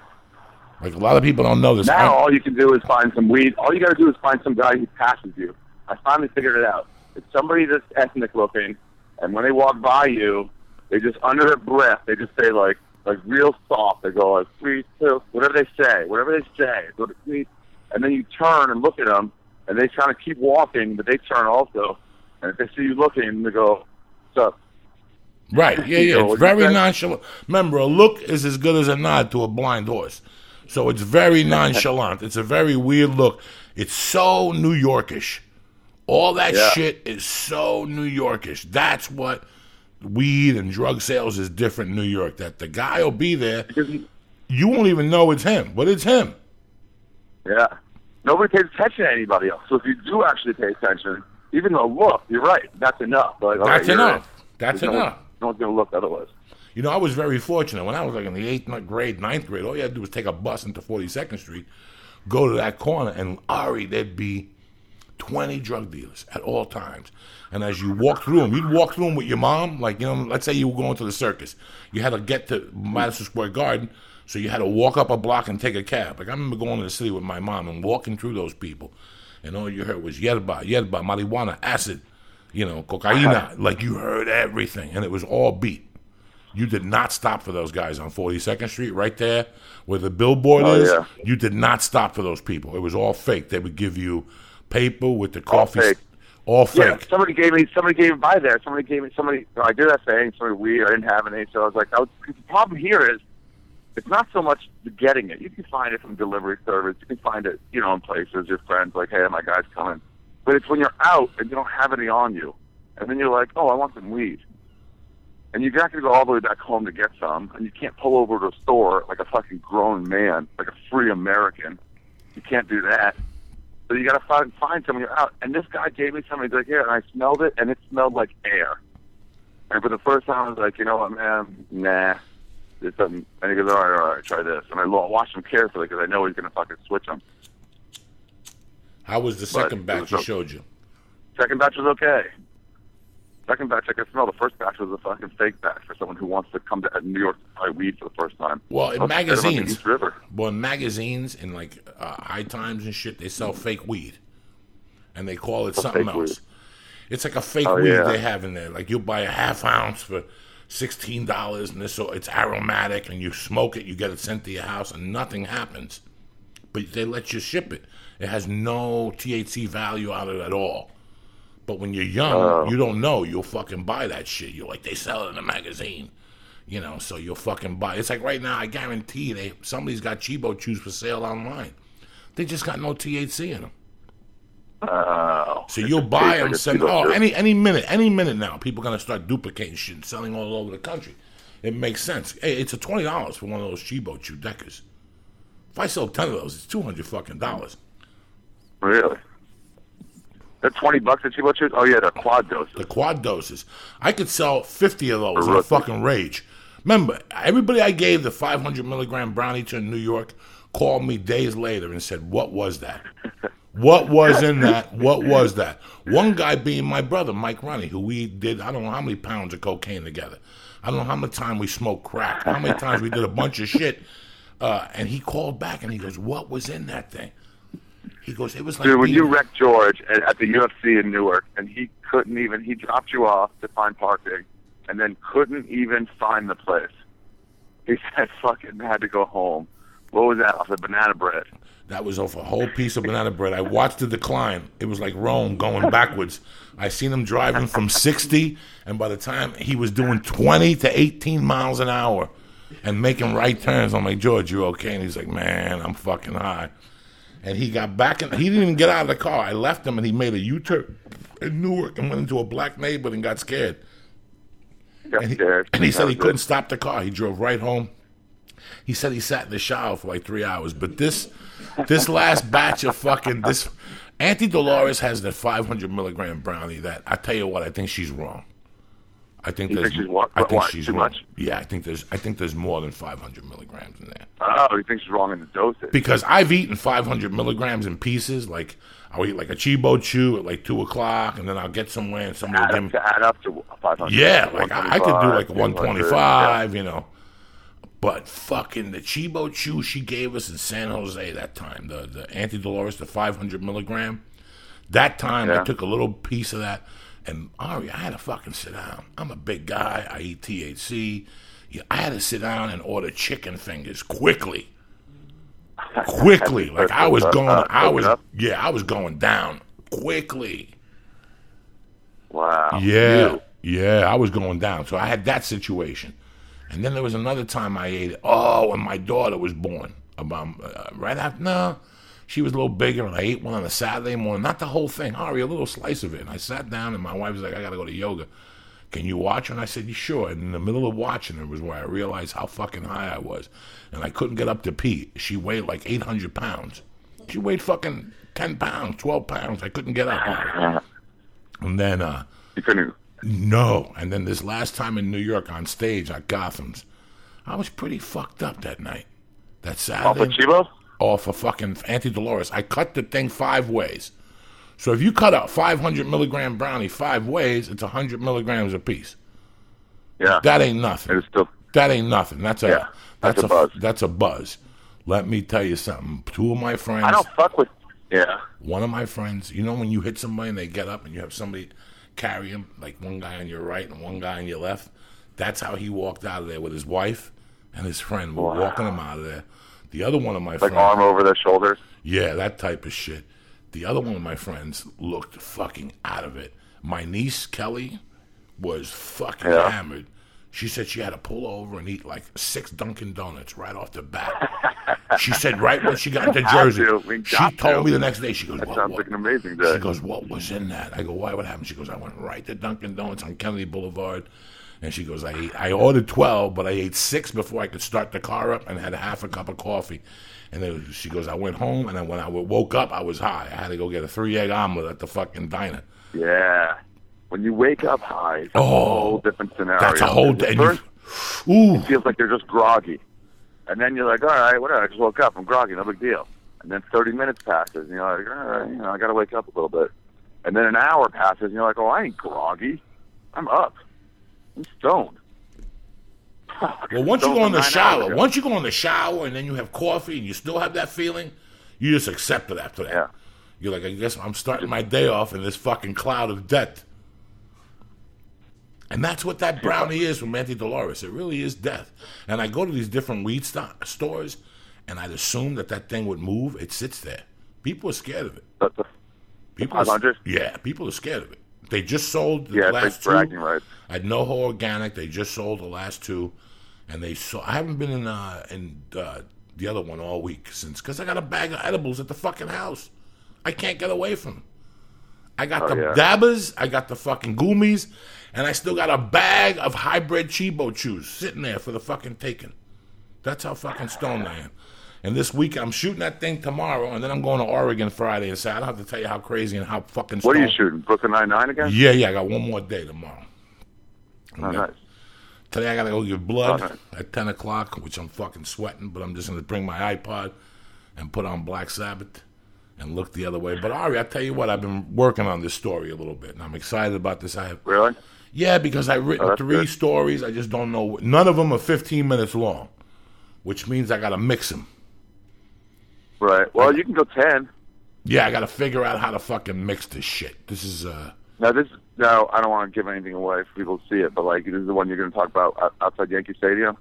Like, a lot of people don't know this. Now all you can do is find some weed. All you got to do is find some guy who passes you. I finally figured it out. It's somebody that's ethnic looking, and when they walk by you, they just, under their breath, they just say, like real soft. They go, like, 3, 2, whatever they say. Go to 3, and then you turn and look at them, and they kind of keep walking, but they turn also. And if they see you looking, they go, "What's up?" Right, yeah. It's very nonchalant. Remember, a look is as good as a nod to a blind horse. So it's very nonchalant. It's a very weird look. It's so New Yorkish. All that shit is so New Yorkish. That's what weed and drug sales is different in New York. That the guy will be there. You won't even know it's him, but it's him. Yeah. Nobody pays attention to anybody else. So if you do actually pay attention, even though look, you're right, that's enough. But that's enough. That's enough. No one's going to look otherwise. You know, I was very fortunate. When I was like in the 8th grade, 9th grade, all you had to do was take a bus into 42nd Street, go to that corner, and there'd be 20 drug dealers at all times. And as you walk through them, you'd walk through them with your mom. Like, you know, let's say you were going to the circus. You had to get to Madison Square Garden. So you had to walk up a block and take a cab. Like I remember going to the city with my mom and walking through those people, and all you heard was yerba, marijuana, acid, you know, cocaína. Like you heard everything, and it was all beat. You did not stop for those guys on 42nd Street, right there where the billboard is. Yeah. You did not stop for those people. It was all fake. They would give you paper with the coffee. All fake. Yeah, somebody gave me by there. I did that thing. Somebody weed. I didn't have any, so I was like, the problem here is. It's not so much the getting it. You can find it from delivery service. You can find it, you know, in places. Your friends like, hey, my guy's coming. But it's when you're out and you don't have any on you. And then you're like, oh, I want some weed. And you got to go all the way back home to get some. And you can't pull over to a store like a fucking grown man, like a free American. You can't do that. So you got to find some when you're out. And this guy gave me some. He's like, here, and I smelled it, and it smelled like air. And for the first time, I was like, you know what, man, nah. This doesn't. And he goes, all right, try this. And I watched him carefully because I know he's going to fucking switch them. How was the second batch he showed you? Second batch was okay. Second batch I could smell. The first batch was a fucking fake batch for someone who wants to come to New York to buy weed for the first time. Well, in magazines, East River. Well, in magazines, in like High Times and shit, they sell fake weed, and they call it something else. Weed. It's like a fake weed they have in there. Like you buy a half ounce for $16, and it's aromatic, and you smoke it, you get it sent to your house, and nothing happens. But they let you ship it. It has no THC value on it at all. But when you're young, you don't know. You'll fucking buy that shit. You're like, they sell it in a magazine. You know, so you'll fucking buy it. It's like right now, I guarantee somebody's got Chibo Chews for sale online. They just got no THC in them. So you'll buy them, send any minute now, people are going to start duplicating shit and selling all over the country. It makes sense. Hey, it's a $20 for one of those Chibo Chew Deckers. If I sell 10 of those, it's $200 fucking dollars. Really? That's $20 at Chibo Chews? Oh, yeah, the quad doses. The quad doses. I could sell 50 of those in a fucking rage. Remember, everybody I gave the 500 milligram brownie to in New York called me days later and said, what was that? What was in that? What was that? One guy being my brother, Mike Ronnie, who we did, I don't know how many pounds of cocaine together. I don't know how much time we smoked crack, how many times we did a bunch of shit. And he called back and he goes, what was in that thing? He goes, it was like... Dude, when you wrecked George at the UFC in Newark, and he dropped you off to find parking, and then couldn't even find the place. He said fucking had to go home. What was that, off the banana bread? That was off a whole piece of banana bread. I watched the decline. It was like Rome going backwards. I seen him driving from 60, and by the time he was doing 20 to 18 miles an hour and making right turns, I'm like, George, you okay? And he's like, man, I'm fucking high. And he got back, and he didn't even get out of the car. I left him, and he made a U-turn in Newark and went into a black neighborhood and got scared. And he said he couldn't stop the car. He drove right home. He said he sat in the shower for like 3 hours. But this last batch of fucking this Auntie Dolores has that 500 milligram brownie. That I tell you what, I think she's wrong. I think she's too wrong. Much? Yeah, I think there's more than 500 milligrams in there. Oh, you think she's wrong in the dosage? Because I've eaten 500 milligrams in pieces. Like I'll eat like a Chibo Chew at like 2:00, and then I'll get somewhere and somebody will give me to add up to 500. Yeah, like I could do like 125, you know. But fucking the Chibo Chew she gave us in San Jose that time, the Auntie Dolores, the 500 milligram. That time I took a little piece of that. And Ari, I had to fucking sit down. I'm a big guy. I eat THC. Yeah, I had to sit down and order chicken fingers quickly. Like I was going down quickly. Wow. Yeah, I was going down. So I had that situation. And then there was another time I ate it. Oh, when my daughter was born. About right after, no. She was a little bigger, and I ate one on a Saturday morning. Not the whole thing, Ari, a little slice of it. And I sat down, and my wife was like, I got to go to yoga. Can you watch? And I said, sure. And in the middle of watching it was where I realized how fucking high I was. And I couldn't get up to pee. She weighed like 800 pounds. She weighed fucking 10 pounds, 12 pounds. I couldn't get up. And then... you couldn't? No. And then this last time in New York on stage at Gotham's, I was pretty fucked up that night. That Saturday. Off of Chibo? Off of fucking Auntie Dolores. I cut the thing 5 ways. So if you cut a 500 milligram brownie 5 ways, it's 100 milligrams a piece. Yeah. That ain't nothing. That ain't nothing. That's a buzz. That's a buzz. Let me tell you something. 2 of my friends. I don't fuck with. Yeah. One of my friends. You know when you hit somebody and they get up and you have somebody carry him, like one guy on your right and one guy on your left. That's how he walked out of there with his wife and his friend. We're walking him out of there. The other one of my friends... Like arm over their shoulders? Yeah, that type of shit. The other one of my friends looked fucking out of it. My niece, Kelly, was fucking hammered. She said she had to pull over and eat like 6 Dunkin' Donuts right off the bat. She said right when she got to Jersey, she told me the next day, she goes, that sounds like an amazing day. She goes, what was in that? I go, why, what happened? She goes, I went right to Dunkin' Donuts on Kennedy Boulevard And she goes, I ordered 12, but I ate 6 before I could start the car up and had half a cup of coffee. And then she goes, I went home, and then when I woke up, I was high. I had to go get a 3-egg omelet at the fucking diner. Yeah. When you wake up high, it's a whole different scenario. That's a whole day. First, it feels like you're just groggy. And then you're like, all right, whatever, I just woke up. I'm groggy, no big deal. And then 30 minutes passes, and you're like, all right, I got to wake up a little bit. And then an hour passes, and you're like, oh, I ain't groggy. I'm up. I'm stoned. Well, once you go in the shower, and then you have coffee, and you still have that feeling, you just accept it after that. Yeah. You're like, I guess I'm starting my day off in this fucking cloud of death. And that's what that brownie is from Auntie Dolores. It really is death. And I go to these different weed stores, and I'd assume that thing would move. It sits there. People are scared of it. People are scared of it. They just sold the last two. Right. I had NoHo Organic. They just sold the last 2, and I haven't been in the other one all week because I got a bag of edibles at the fucking house. I can't get away from them. I got dabbers, I got the fucking goomies, and I still got a bag of hybrid Chibo chews sitting there for the fucking taking. That's how fucking stoned I am. And this week, I'm shooting that thing tomorrow, and then I'm going to Oregon Friday and Saturday. I don't have to tell you how crazy and how fucking stoned. What are you shooting? Brooklyn Nine-Nine again? Yeah, I got one more day tomorrow. Nice. Today I got to go give blood at 10 o'clock, which I'm fucking sweating, but I'm just going to bring my iPod and put on Black Sabbath and look the other way. But Ari, I tell you what, I've been working on this story a little bit, and I'm excited about this. Really? Yeah, because I've written 3 stories. I just don't know. None of them are 15 minutes long, which means I got to mix them. Right. Well, you can go 10. Yeah, I got to figure out how to fucking mix this shit. This is Now, I don't want to give anything away for people to see it, but like, this is the one you're going to talk about outside Yankee Stadium.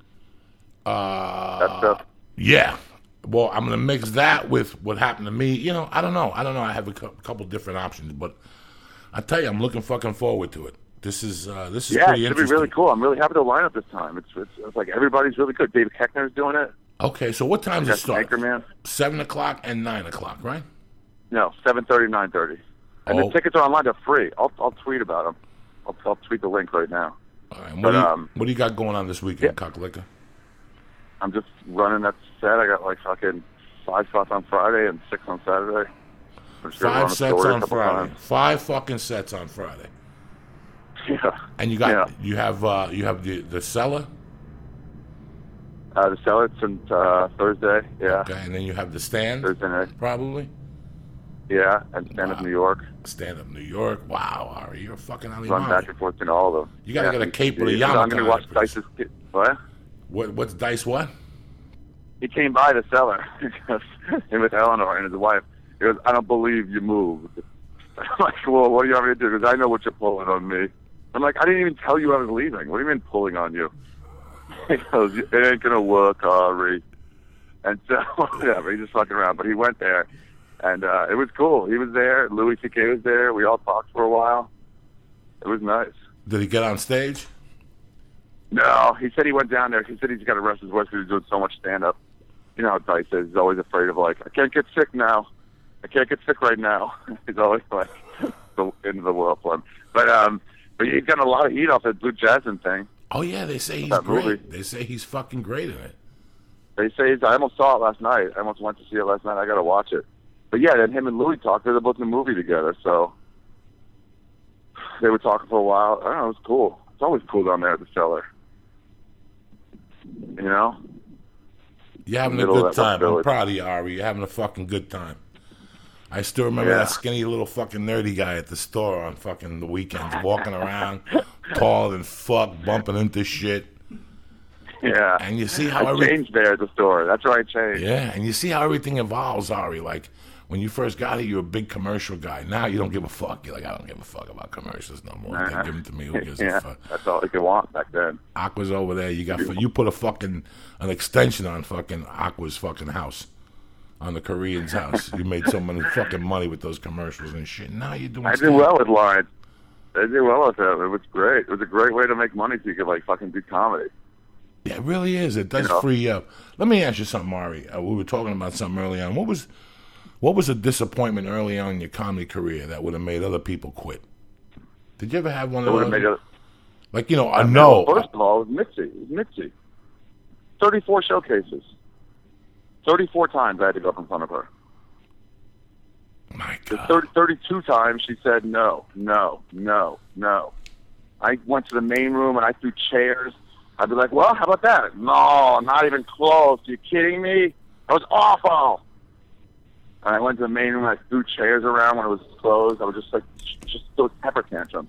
That stuff. Yeah. Well, I'm going to mix that with what happened to me. You know, I don't know. I have a couple different options, but I tell you, I'm looking fucking forward to it. This is pretty interesting. Yeah, it's going to be really cool. I'm really happy to line up this time. It's like everybody's really good. David Keckner's doing it. Okay, so what time does it start? Anchorman. 7 o'clock and 9 o'clock, right? No, 7:30, 9:30. And the tickets are online. They're free. I'll tweet about them. I'll tweet the link right now. All right. What do you got going on this weekend, Cocklicker? I'm just running that set. I got like fucking 5 spots on Friday and 6 on Saturday. 5 sets on Friday. 5 fucking sets on Friday. Yeah. And you have the cellar. The cellar, it's on Thursday. Yeah. Okay, and then you have the stand. Thursday night. Probably. Yeah, and Stand Up New York. Stand Up New York. Wow, Ari, you're a fucking Ali. Run back and forth in all of them. You gotta get a cape with a yarmulke. I'm gonna watch Dice's. What? What's Dice? What? He came by the cellar. Him with Eleanor and his wife. He goes, I don't believe you moved. I'm like, well, what do you want me to do? Because I know what you're pulling on me. I'm like, I didn't even tell you I was leaving. What do you mean pulling on you? He goes, it ain't gonna work, Ari. And so, whatever, he's just fucking around. But he went there, and it was cool. He was there. Louis C.K. was there. We all talked for a while. It was nice. Did he get on stage? No, he said he went down there. He said he's got to rest his voice because he's doing so much stand-up. You know how Dice is. He's always afraid of, like, I can't get sick now. I can't get sick right now. He's always, like, into the world for him. But he's got a lot of heat off that Blue Jasmine thing. Oh, yeah, they say he's great. Movie. They say he's fucking great in it. They say I almost saw it last night. I almost went to see it last night. I got to watch it. But, yeah, then him and Louis talked. They're both in the movie together, so they were talking for a while. I don't know. It was cool. It's always cool down there at the cellar. You know? You're having a good time. I'm proud of you, Ari. You're having a fucking good time. I still remember that skinny little fucking nerdy guy at the store on fucking the weekends, walking around, tall and fuck, bumping into shit. Yeah. And you see how I changed there at the store. That's where I changed. Yeah, and you see how everything evolves, Ari. Like, when you first got here, you were a big commercial guy. Now you don't give a fuck. You're like, I don't give a fuck about commercials no more. They give them to me. Who gives a fuck? That's all you could want back then. Aqua's over there. You put an extension on fucking Aqua's fucking house. On the Korean's house. You made so much fucking money with those commercials and shit. Now you're doing I did well with Lawrence. I did well with him. It was great. It was a great way to make money so you could, like, fucking do comedy. Yeah, it really is. It does free you up. Let me ask you something, Ari. We were talking about something early on. What was a disappointment early on in your comedy career that would have made other people quit? Did you ever have one of those? Like, I know. First of all, it was Mitzi. 34 showcases. 34 times I had to go up in front of her. My God. 32 times she said no. I went to the main room and I threw chairs. I'd be like, well, how about that? No, not even close. Are you kidding me? That was awful. And I went to the main room and I threw chairs around when it was closed. I was just those temper tantrums.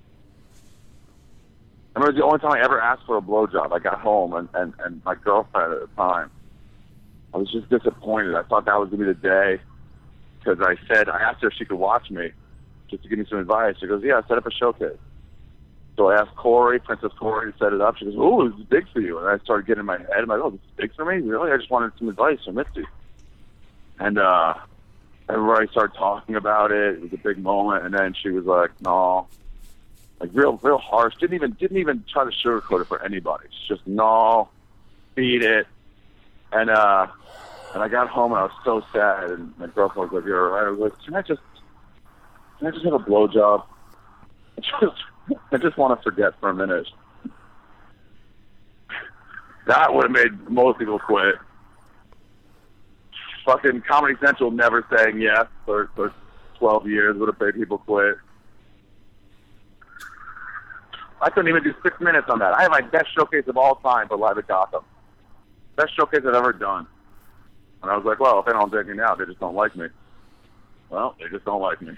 I remember the only time I ever asked for a blowjob. I got home and my girlfriend at the time, I was just disappointed. I thought that was going to be the day because I asked her if she could watch me just to give me some advice. She goes, yeah, set up a showcase. So I asked Princess Corey, to set it up. She goes, oh, this is big for you. And I started getting in my head. I'm like, oh, this is big for me? Really? I just wanted some advice from Mitzi. And everybody started talking about it. It was a big moment. And then she was like, no. Like real harsh. Didn't even try to sugarcoat it for anybody. She's just, no, beat it. And I got home and I was so sad. And my girlfriend was like, you're all right. I was like, can I just have a blowjob? I just want to forget for a minute. That would have made most people quit. Fucking Comedy Central never saying yes for 12 years would have made people quit. I couldn't even do 6 minutes on that. I have my best showcase of all time for Live at Gotham. Best showcase I've ever done. And I was like, well, if they don't take me now, they just don't like me. Well, they just don't like me.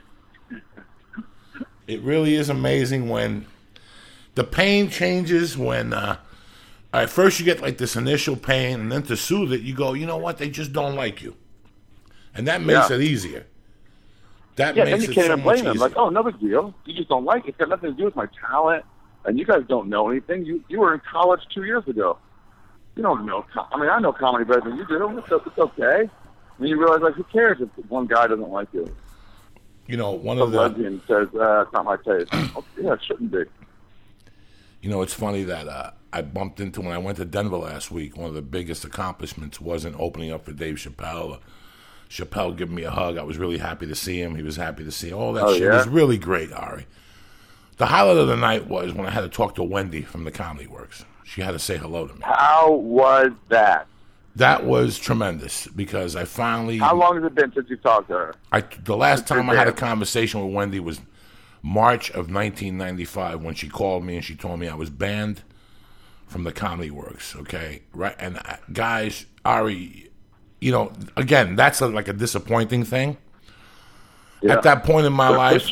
It really is amazing when the pain changes when at first you get like this initial pain, and then to soothe it, you go, you know what? They just don't like you. And that makes it easier. That makes then you it can't so even blame much them. easier. Like, oh, no big deal. You just don't like it. It's got nothing to do with my talent. And you guys don't know anything. You were in college 2 years ago. You don't know. I mean, I know comedy better than you do. It's okay. And you realize, like, who cares if one guy doesn't like you? One The of the lesbian says, it's not my taste. Yeah, it shouldn't be. It's funny that I bumped into when I went to Denver last week. One of the biggest accomplishments wasn't opening up for Dave Chappelle. Chappelle gave me a hug. I was really happy to see him. He was happy to see all that shit. Yeah? It was really great, Ari. The highlight of the night was when I had to talk to Wendy from the Comedy Works. She had to say hello to me. How was that? That was tremendous because I finally... How long has it been since you talked to her? The last time I had a conversation with Wendy was March of 1995 when she called me and she told me I was banned from the Comedy Works, okay? Right? And guys, Ari, again, that's like a disappointing thing. Yeah. At that point in my life,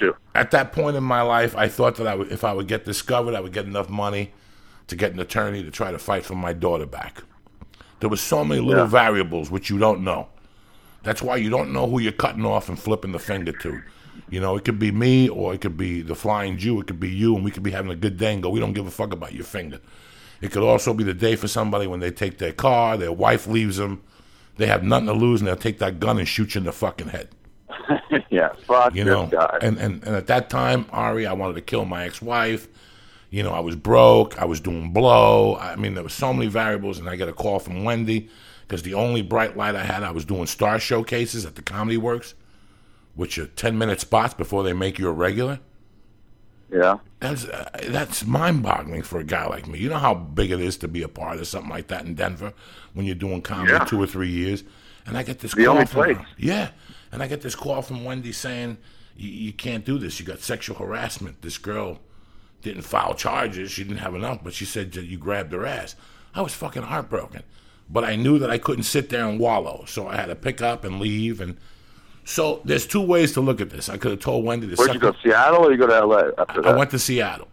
I thought that if I would get discovered, I would get enough money to get an attorney to try to fight for my daughter back. There were so many little variables which you don't know. That's why you don't know who you're cutting off and flipping the finger to. It could be me or it could be the Flying Jew. It could be you, and we could be having a good day and go, we don't give a fuck about your finger. It could also be the day for somebody when they take their car, their wife leaves them, they have nothing to lose, and they'll take that gun and shoot you in the fucking head. Yeah, fuck this guy. And at that time, Ari, I wanted to kill my ex-wife. I was broke. I was doing blow. I mean, there were so many variables, and I got a call from Wendy because the only bright light I had, I was doing star showcases at the Comedy Works, which are 10-minute spots before they make you a regular. Yeah. That's mind-boggling for a guy like me. You know how big it is to be a part of something like that in Denver when you're doing comedy 2 or 3 years. And I get this call from her. Yeah. And I get this call from Wendy saying, you can't do this. You got sexual harassment. This girl didn't file charges. She didn't have enough, but she said that you grabbed her ass. I was fucking heartbroken. But I knew that I couldn't sit there and wallow, so I had to pick up and leave. And so there's two ways to look at this. I could have told Wendy to... Where'd you go, Seattle or you go to L.A. after that? I went to Seattle.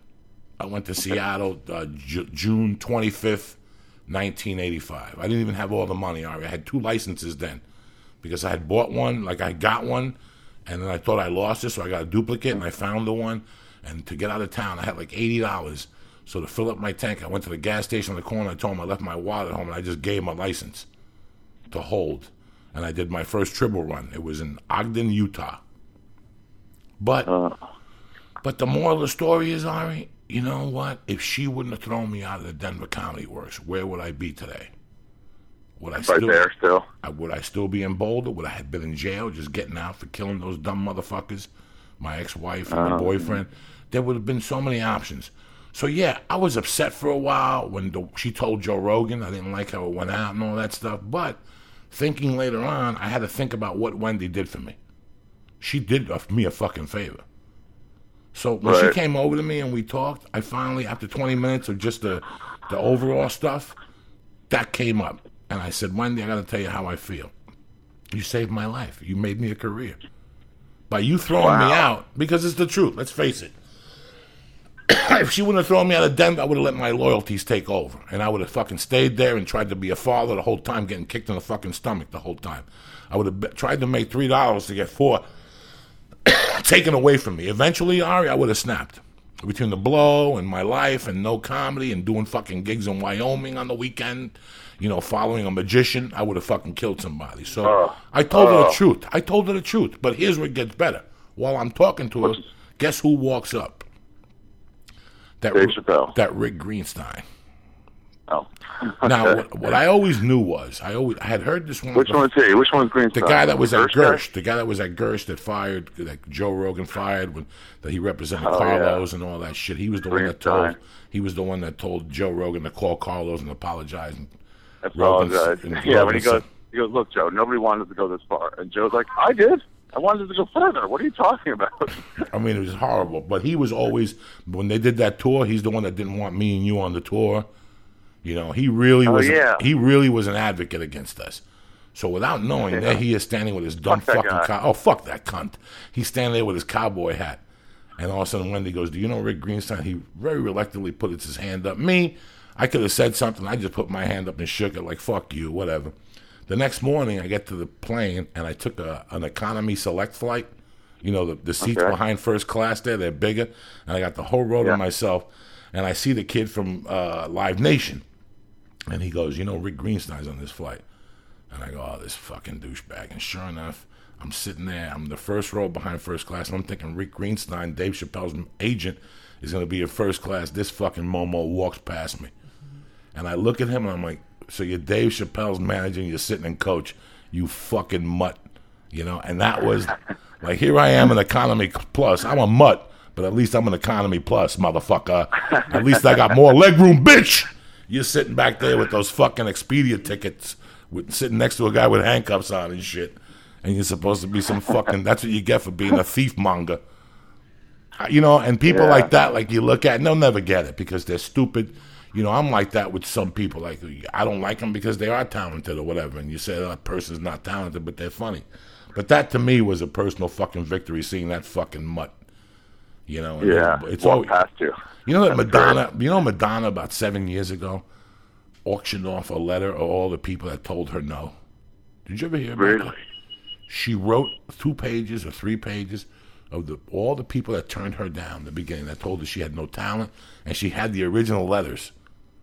June 25th, 1985. I didn't even have all the money, Ari. I had 2 licenses then because I had bought one, like I got one, and then I thought I lost it, so I got a duplicate, and I found the one. And to get out of town, I had like $80. So to fill up my tank, I went to the gas station on the corner. I told him I left my wallet at home, and I just gave him a license to hold. And I did my first Tribble run. It was in Ogden, Utah. But the moral of the story is, Ari, you know what? If she wouldn't have thrown me out of the Denver Comedy Works, where would I be today? Would I still be in Boulder? Would I have been in jail just getting out for killing those dumb motherfuckers? My ex-wife and my boyfriend? There would have been so many options. So, yeah, I was upset for a while when she told Joe Rogan. I didn't like how it went out and all that stuff. But thinking later on, I had to think about what Wendy did for me. She did me a fucking favor. So when she came over to me and we talked, I finally, after 20 minutes of just the overall stuff, that came up. And I said, Wendy, I got to tell you how I feel. You saved my life. You made me a career. By you throwing me out, because it's the truth, let's face it. If she wouldn't have thrown me out of Denver, I would have let my loyalties take over. And I would have fucking stayed there and tried to be a father the whole time, getting kicked in the fucking stomach the whole time. I would have tried to make $3 to get $4 taken away from me. Eventually, Ari, I would have snapped. Between the blow and my life and no comedy and doing fucking gigs in Wyoming on the weekend, following a magician, I would have fucking killed somebody. So I told her the truth. I told her the truth. But here's where it gets better. While I'm talking to her, guess who walks up? Dave Chappelle. That Rick Greenstein. Oh. Now, what I always knew was, I had heard this one. Which one's he? Which one's Greenstein? The guy that was at Gersh. Gersh. The guy that was at Gersh that fired, that Joe Rogan fired, that he represented Carlos and all that shit. He was the one that told. He was the one that told Joe Rogan to call Carlos and apologize. Apologize. Yeah, when he goes, look, Joe, nobody wanted to go this far, and Joe's like, I did. I wanted to go further. What are you talking about? I mean, it was horrible. But he was always, when they did that tour, he's the one that didn't want me and you on the tour. He really was. He really was an advocate against us. So without knowing, there he is standing with his dumb fucking fuck that cunt. He's standing there with his cowboy hat, and all of a sudden Wendy goes, "Do you know Rick Greenstein?" He very reluctantly put his hand up. Me, I could have said something. I just put my hand up and shook it like "fuck you," whatever. The next morning, I get to the plane and I took an economy select flight. The seats behind first class there, they're bigger, and I got the whole row to myself. And I see the kid from Live Nation. And he goes, Rick Greenstein's on this flight. And I go, oh, this fucking douchebag. And sure enough, I'm sitting there. I'm the first row behind first class. And I'm thinking Rick Greenstein, Dave Chappelle's agent, is going to be in first class. This fucking Momo walks past me. And I look at him and I'm like, so you're Dave Chappelle's manager and you're sitting in coach. You fucking mutt. And that was, like, here I am in Economy Plus. I'm a mutt, but at least I'm an Economy Plus, motherfucker. At least I got more legroom, bitch. You're sitting back there with those fucking Expedia tickets, sitting next to a guy with handcuffs on and shit. And you're supposed to be some fucking, that's what you get for being a thief monger. And people like that, like you look at, and they'll never get it because they're stupid. I'm like that with some people. Like, I don't like them because they are talented or whatever. And you say that person's not talented, but they're funny. But that to me was a personal fucking victory, seeing that fucking mutt. It's all past you. Madonna about 7 years ago auctioned off a letter of all the people that told her no. Did you ever hear about that? She wrote 2 pages or 3 pages of all the people that turned her down in the beginning, that told her she had no talent, and she had the original letters.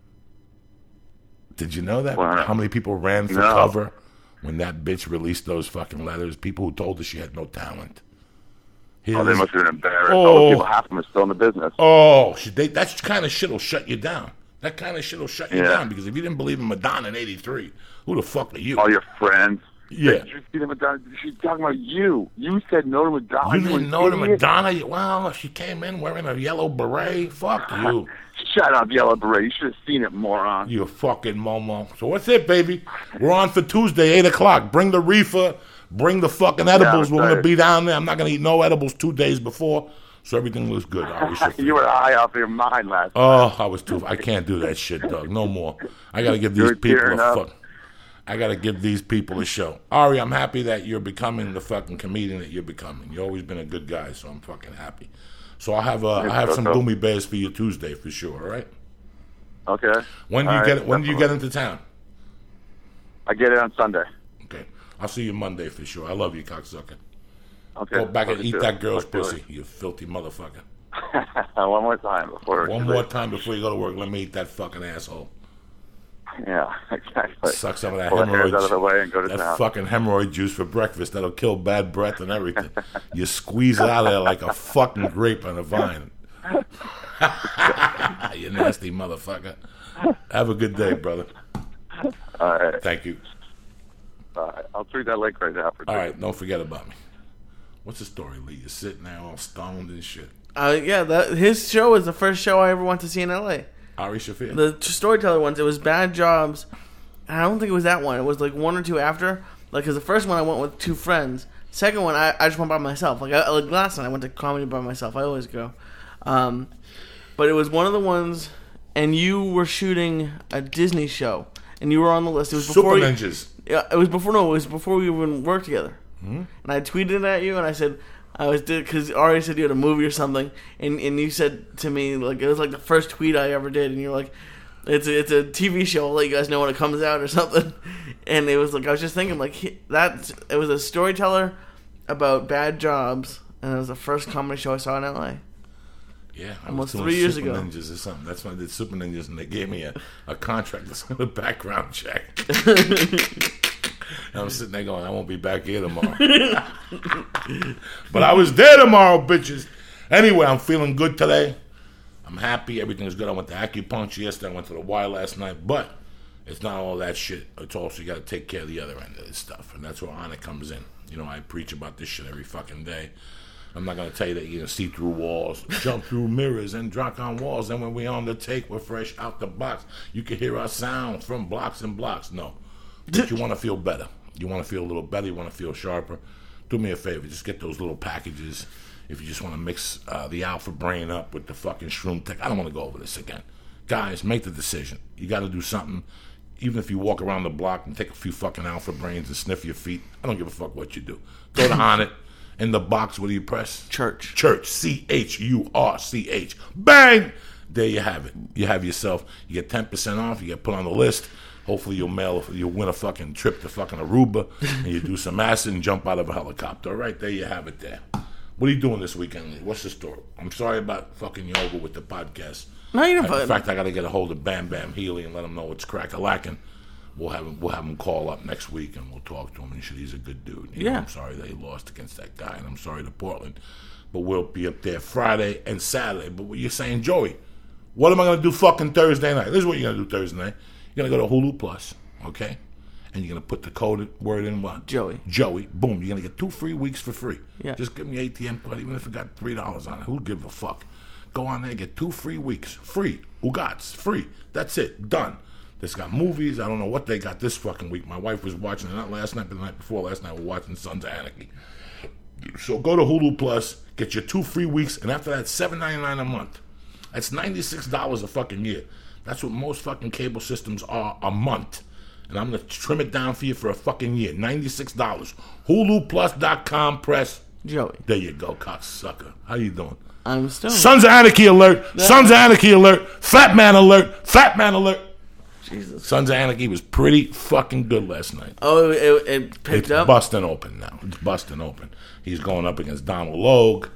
Did you know that? Wow. How many people ran for cover when that bitch released those fucking letters? People who told her she had no talent. They must have been embarrassed. All the people, half of them are still in the business. That kind of shit will shut you down. That kind of shit will shut you down, because if you didn't believe in Madonna in '83, who the fuck are you? All your friends. Yeah. Did you see Madonna? She's talking about you. You said no to Madonna. You didn't know to Madonna? Well, she came in wearing a yellow beret. Fuck you. Shut up, yellow beret. You should have seen it, moron. You fucking Momo. So what's it, baby? We're on for Tuesday, 8 o'clock. Bring the reefer. Bring the fucking edibles. We're going to be down there. I'm not going to eat no edibles 2 days before, so everything looks good. You were high off your mind last night. I can't do that shit, dog. No more. I got to give these people a fuck. I got to give these people a show. Ari, I'm happy that you're becoming the fucking comedian that you're becoming. You've always been a good guy, so I'm fucking happy. So I have some Gloomy Bears for you Tuesday for sure, all right? Okay. When do you get into town? I get it on Sunday. Okay. I'll see you Monday for sure. I love you, cocksucker. Okay. Go back and eat that girl's pussy, you filthy motherfucker. One more time before you go to work. Let me eat that fucking asshole. Yeah, exactly. Suck some of that hemorrhoid hemorrhoid out of the way and go to town. Fucking hemorrhoid juice for breakfast. That'll kill bad breath and everything. You squeeze it out of there like a fucking grape on a vine. You nasty motherfucker. Have a good day, brother. All right. Thank you. All right. I'll tweet that link right now. All right. Don't forget about me. What's the story, Lee? You're sitting there all stoned and shit. His show was the first show I ever went to see in L.A. Ari Shaffir. The Storyteller ones, it was Bad Jobs. I don't think it was that one. It was like one or two after. Like, because the first one I went with two friends. Second one, I just went by myself. Like last night, I went to comedy by myself. I always go. But it was one of the ones, and you were shooting a Disney show, and you were on the list. It was before Super Ninjas. Yeah, it was before we even worked together. Mm-hmm. And I tweeted at you, and I said, because Ari said you had a movie or something, and you said to me, like, it was like the first tweet I ever did, and you're like, it's a TV show, I'll let you guys know when it comes out or something. And it was like, I was just thinking, like, it was a Storyteller about bad jobs, and it was the first comedy show I saw in LA. Yeah, almost 3 years Super ago. Ninjas or something. That's when I did Super Ninjas, and they gave me a contract to a background check. And I'm sitting there going, I won't be back here tomorrow. But I was there tomorrow, bitches. Anyway, I'm feeling good today. I'm happy. Everything's good. I went to acupuncture yesterday. I went to the Y last night. But it's not all that shit. It's also you got to take care of the other end of this stuff. And that's where Anna comes in. You know, I preach about this shit every fucking day. I'm not going to tell you that you're going to see through walls, jump through mirrors, and drop on walls. And when we're on the take, we're fresh out the box. You can hear our sound from blocks and blocks. No. But you want to feel better. You want to feel a little better. You want to feel sharper. Do me a favor. Just get those little packages. If you just want to mix the Alpha Brain up with the fucking Shroom Tech. I don't want to go over this again. Guys, make the decision. You got to do something. Even if you walk around the block and take a few fucking Alpha Brains and sniff your feet, I don't give a fuck what you do. Go to Onnit. In the box, what do you press? Church. CHURCH. Bang! There you have it. You have yourself. You get 10% off. You get put on the list. Hopefully you'll win a fucking trip to fucking Aruba, and you do some acid and jump out of a helicopter. All right, there you have it there. What are you doing this weekend, Lee? What's the story? I'm sorry about fucking you over with the podcast. No, you're not. In fact, I got to get a hold of Bam Bam Healy and let him know it's crack-a-lacking. We'll have him call up next week, and we'll talk to him. And he's a good dude. You know, I'm sorry that he lost against that guy, and I'm sorry to Portland. But we'll be up there Friday and Saturday. But what you're saying, Joey, what am I going to do fucking Thursday night? This is what you're going to do Thursday night. You're going to go to Hulu Plus, okay? And you're going to put the code word in what? Joey. Boom. You're going to get 2 free weeks for free. Yeah. Just give me ATM card, even if it got $3 on it. Who give a fuck? Go on there and get 2 free weeks. Free. Ugats. Free. That's it. Done. This got movies. I don't know what they got this fucking week. My wife was watching it not last night, but the night before. Last night we were watching Sons of Anarchy. So go to Hulu Plus, get your 2 free weeks, and after that, $7.99 a month. That's $96 a fucking year. That's what most fucking cable systems are a month. And I'm going to trim it down for you for a fucking year. $96. HuluPlus.com, press Joey. There you go, cocksucker. How you doing? I'm still. Sons of Anarchy alert. Sons of Anarchy alert. Fat man alert. Fat man alert. Jesus. Sons of Anarchy was pretty fucking good last night. Oh, it picked up? It's busting open now. It's busting open. He's going up against Donald Logue,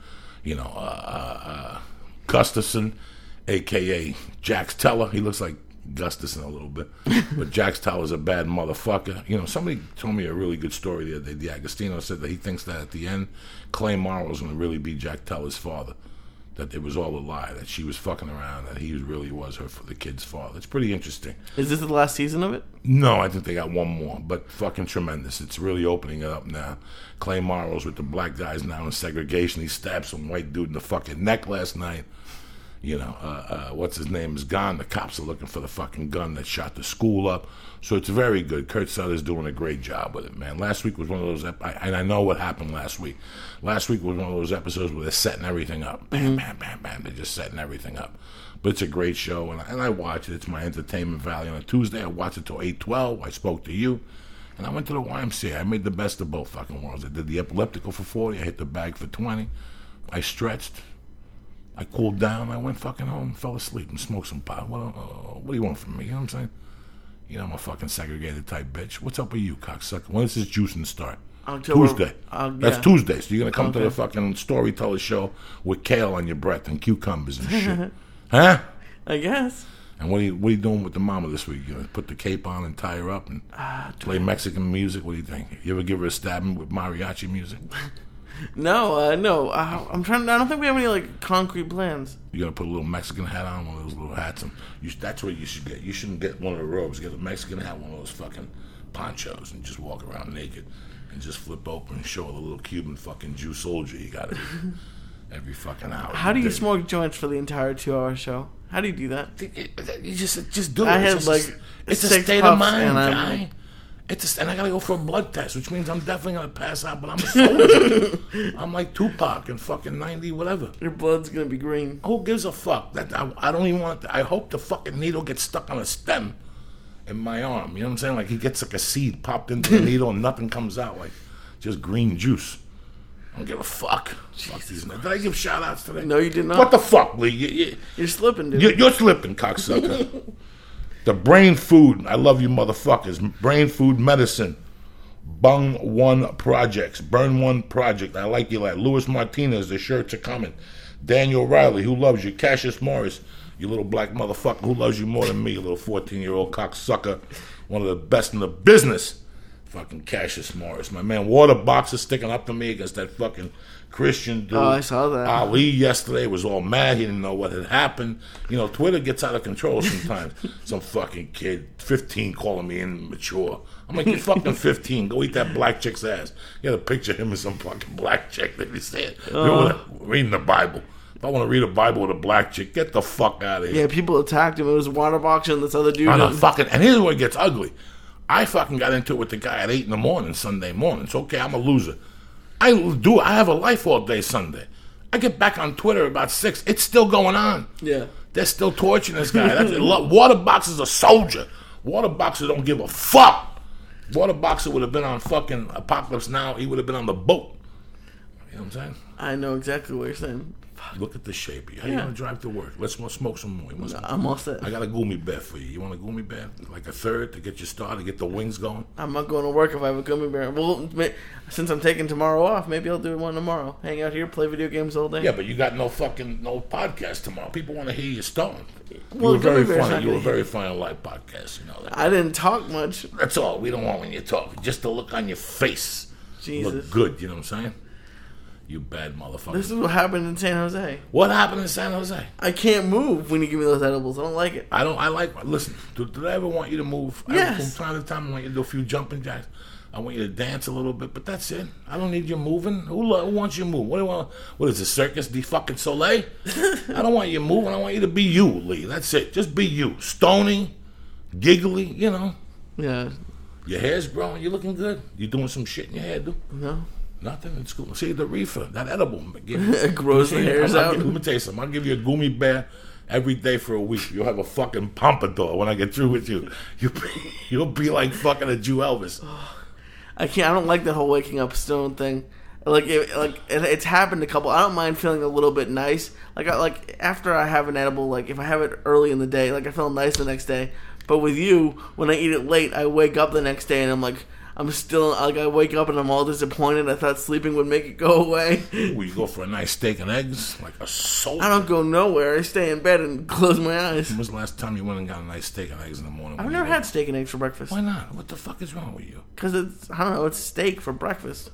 Gustafson, a.k.a. Jax Teller. He looks like Gustafson a little bit. But Jax Teller's a bad motherfucker. You know, somebody told me a really good story the other day. D'Agostino said that he thinks that at the end, Clay Morrow's going to really be Jack Teller's father. That it was all a lie, that she was fucking around, that he really was the kid's father. It's pretty interesting. Is this the last season of it? No, I think they got one more, but fucking tremendous. It's really opening it up now. Clay Morrow's with the black guys now in segregation. He stabbed some white dude in the fucking neck last night. You know, what's his name is gone. The cops are looking for the fucking gun that shot the school up. So it's very good. Kurt Sutter's doing a great job with it, man. Last week was one of those, and I know what happened last week. Last week was one of those episodes where they're setting everything up. Bam, bam, bam, bam. They're just setting everything up. But it's a great show, and I watch it. It's my entertainment value. On a Tuesday, I watched it till 8:12. I spoke to you, and I went to the YMCA. I made the best of both fucking worlds. I did the epileptical for 40. I hit the bag for 20. I stretched. I cooled down. I went fucking home, fell asleep, and smoked some pot. What do you want from me? You know what I'm saying? You know I'm a fucking segregated type bitch. What's up with you, cocksucker? When does this juicing start? Tuesday. That's Tuesday. So you're going to come to the fucking storyteller show with kale on your breath and cucumbers and shit. Huh? I guess. And what are you doing with the mama this week? You going to put the cape on and tie her up and play Mexican music? What do you think? You ever give her a stabbing with mariachi music? No. I'm trying. I don't think we have any like concrete plans. You gotta put a little Mexican hat on, one of those little hats. That's what you should get. You shouldn't get one of the robes. Get a Mexican hat, one of those fucking ponchos, and just walk around naked and just flip open and show a little Cuban fucking Jew soldier you got it. every fucking hour. How do you smoke joints for the entire 2-hour show? How do you do that? You just do it. I had It's a 6 state of puffs mind, guy. And I gotta go for a blood test, which means I'm definitely gonna pass out. But I'm a soldier. I'm like Tupac and fucking 90, whatever. Your blood's gonna be green. Who gives a fuck? I don't even want. I hope the fucking needle gets stuck on a stem in my arm. You know what I'm saying? Like he gets like a seed popped into the needle and nothing comes out. Like just green juice. I don't give a fuck. Fuck these men. Did I give shout outs today? No, you did not. What the fuck, Lee? You're slipping, dude. You're slipping, cocksucker. The brain food. I love you, motherfuckers. Brain food medicine. Bung One Projects. Burn One Project. I like you, lad. Luis Martinez. The shirts are coming. Daniel Riley. Who loves you? Cassius Morris. You little black motherfucker. Who loves you more than me? You little 14-year-old cocksucker. One of the best in the business. Fucking Cassius Morris. My man Water Boxer sticking up to me against that fucking Christian dude. Oh, I saw that. Ali yesterday was all mad. He didn't know what had happened. You know, Twitter gets out of control sometimes. Some fucking kid, 15, calling me immature. I'm like, you're fucking 15. Go eat that black chick's ass. You had a picture of him and some fucking black chick that he said. Reading the Bible. If I want to read a Bible with a black chick, get the fuck out of here. Yeah, people attacked him. It was Water Boxer and this other dude. And here's where it gets ugly. I fucking got into it with the guy at 8 a.m. Sunday morning. It's okay, I'm a loser. I have a life all day Sunday. I get back on Twitter about 6. It's still going on. Yeah. They're still torturing this guy. Water Boxer's a soldier. Water Boxer don't give a fuck. Water Boxer would have been on fucking Apocalypse Now. He would have been on the boat. You know what I'm saying? I know exactly what you're saying. Look at the shape of you. How you gonna drive to work? Let's smoke some more. I'm all set. I got a gummy bear for you. You want a gummy bear? Like a third to get you started, get the wings going? I'm not going to work if I have a gummy bear. Well, since I'm taking tomorrow off, maybe I'll do one tomorrow. Hang out here, play video games all day. Yeah, but you got no podcast tomorrow. People want to hear you stoned. Well, you were very funny on live podcast. You know that. I didn't talk much. That's all. We don't want when you talk. Just the look on your face. Jesus. Look good. You know what I'm saying? You bad motherfucker. This is what happened in San Jose. What happened in San Jose? I can't move when you give me those edibles. I don't like it. Listen, did I ever want you to move? Yes. From time to time, I want you to do a few jumping jacks. I want you to dance a little bit, but that's it. I don't need you moving. Who wants you to move? What do you want? What is this, Circus du fucking Soleil? I don't want you moving. I want you to be you, Lee. That's it. Just be you. Stony, giggly, you know. Yeah. Your hair's growing. You're looking good. You doing some shit in your hair, dude? No. Nothing. It's cool. See, the reefer, that edible. It grows the hairs out. Let me tell you something. I'll give you a gummy bear every day for a week. You'll have a fucking pompadour when I get through with you. You'll be like fucking a Jew Elvis. I can't. I don't like the whole waking up stone thing. It's happened a couple. I don't mind feeling a little bit nice. After I have an edible, like if I have it early in the day, like I feel nice the next day. But with you, when I eat it late, I wake up the next day and I'm like, I'm still, like, I wake up and I'm all disappointed. I thought sleeping would make it go away. Will you go for a nice steak and eggs? Like a soldier? I don't go nowhere. I stay in bed and close my eyes. When was the last time you went and got a nice steak and eggs in the morning? I've never had steak and eggs for breakfast. Why not? What the fuck is wrong with you? Because I don't know, it's steak for breakfast.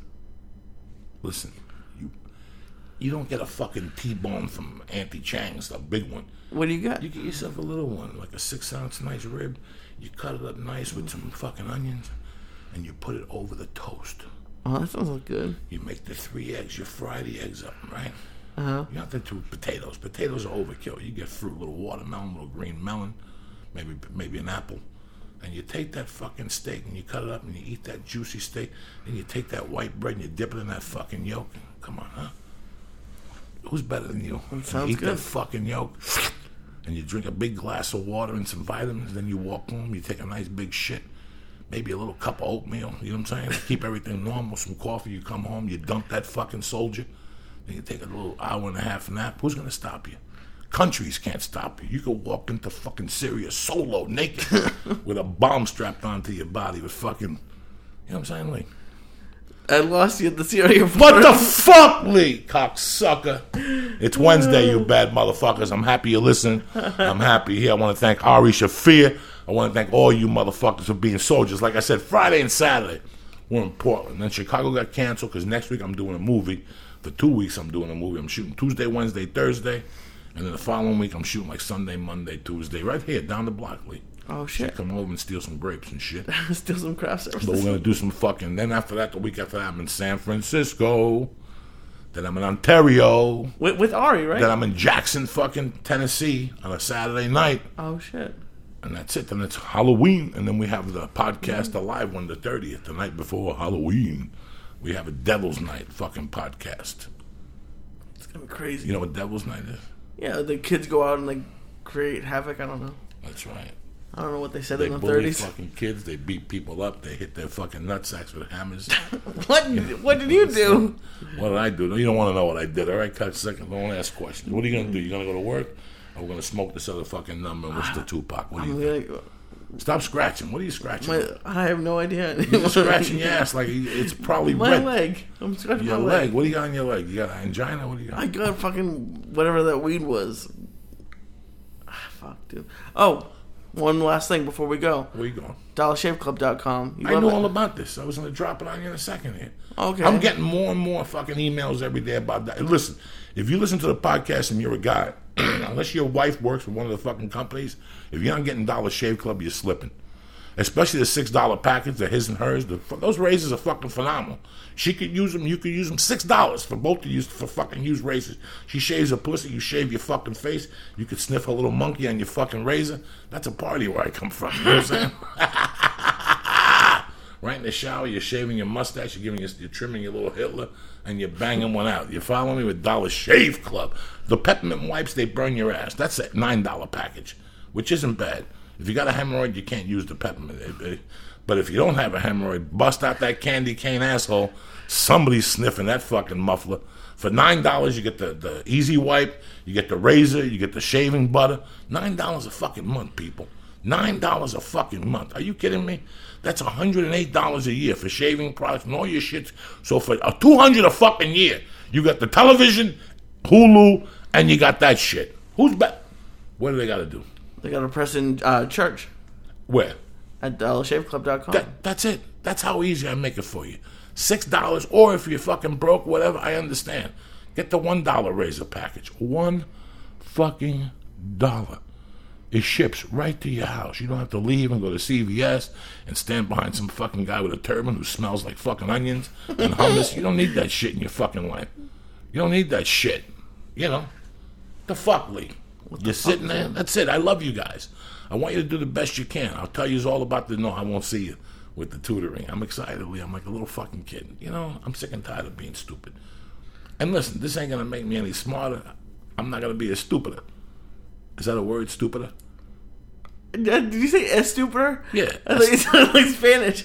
Listen, you don't get a fucking T-bone from Auntie Chang's, the big one. What do you got? You get yourself a little one, like a 6-ounce nice rib. You cut it up nice with some fucking onions. And you put it over the toast. Oh, that sounds like good. You make the 3 eggs. You fry the eggs up, right? Uh-huh. You have to do potatoes. Potatoes are overkill. You get fruit, a little watermelon, a little green melon, maybe an apple. And you take that fucking steak and you cut it up and you eat that juicy steak. And you take that white bread and you dip it in that fucking yolk. Come on, huh? Who's better than you? That sounds you eat good. that fucking yolk. And you drink a big glass of water and some vitamins. Then you walk home. You take a nice big shit. Maybe a little cup of oatmeal, you know what I'm saying? Keep everything normal, some coffee, you come home, you dunk that fucking soldier, then you take a little hour-and-a-half nap. Who's going to stop you? Countries can't stop you. You could walk into fucking Syria solo, naked, with a bomb strapped onto your body with fucking, you know what I'm saying, Lee? I lost you at the Syria part. What the fuck, Lee, cocksucker? It's Wednesday, you bad motherfuckers. I'm happy you're listening. I'm happy here. I want to thank Ari Shafir. I want to thank all you motherfuckers for being soldiers. Like I said, Friday and Saturday, we're in Portland. Then Chicago got canceled because next week I'm doing a movie. For 2 weeks I'm doing a movie. I'm shooting Tuesday, Wednesday, Thursday. And then the following week I'm shooting like Sunday, Monday, Tuesday. Right here, down the block, Lee. Oh, shit. Come over and steal some grapes and shit. Steal some craft services. But we're going to do some fucking... Then after that, the week after that, I'm in San Francisco. Then I'm in Ontario. With Ari, right? Then I'm in Jackson, fucking Tennessee on a Saturday night. Oh, shit. And that's it. Then it's Halloween. And then we have the podcast, the live one, the 30th, the night before Halloween. We have a Devil's Night fucking podcast. It's going to be crazy. You know what Devil's Night is? Yeah, the kids go out and, like, create havoc. I don't know. That's right. I don't know what they said They in the bully 30s. fucking kids. They beat people up. They hit their fucking nutsacks with hammers. What did you do? What did I do? You don't want to know what I did. All right, cut a second. Don't ask questions. What are you going to do? You going to go to work? Or we're going to smoke this other fucking number and what's the Tupac? What do you think? Stop scratching. What are you scratching? I have no idea. You're just scratching your ass like it's probably my red. leg. I'm scratching Your my leg. What do you got on your leg? You got an angina? What do you got? I got fucking whatever that weed was. Fuck, dude. Oh, one last thing before we go. Where you going? DollarShaveClub.com. I know all about this. I was going to drop it on you in a second here. Okay. I'm getting more and more fucking emails every day about that. Listen, if you listen to the podcast and you're a guy, unless your wife works for one of the fucking companies, if you're not getting Dollar Shave Club, you're slipping. Especially the $6 package, the his and hers. Those razors are fucking phenomenal. She could use them. You could use them. $6 for both of you for fucking used razors. She shaves her pussy. You shave your fucking face. You could sniff a little monkey on your fucking razor. That's a party where I come from. You know what I'm saying? Right in the shower, you're shaving your mustache. You're trimming your little Hitler, and you're banging one out. You follow me with Dollar Shave Club. The peppermint wipes, they burn your ass. That's a $9 package, which isn't bad. If you got a hemorrhoid, you can't use the peppermint. But if you don't have a hemorrhoid, bust out that candy cane asshole. Somebody's sniffing that fucking muffler. For $9, you get the easy wipe, you get the razor, you get the shaving butter. $9 a fucking month, people. $9 a fucking month. Are you kidding me? That's $108 a year for shaving products and all your shit. So for $200 a fucking year, you got the television, Hulu, and you got that shit. Who's bet? What do they got to do? They got to press in church. Where? At DollarShaveClub.com. That's it. That's how easy I make it for you. $6, or if you're fucking broke, whatever, I understand. Get the $1 razor package. $1 fucking dollar. It ships right to your house. You don't have to leave and go to CVS and stand behind some fucking guy with a turban who smells like fucking onions and hummus. You don't need that shit in your fucking life. You don't need that shit. You know? The fuck, Lee? You're sitting there. That's it. I love you guys. I want you to do the best you can. I'll tell you all about the no, I won't see you with the tutoring. I'm excited, Lee. I'm like a little fucking kid. You know, I'm sick and tired of being stupid. And listen, this ain't going to make me any smarter. I'm not going to be a stupider. Is that a word, stupider? Did you say stupider? Yeah. I thought you sounded like Spanish.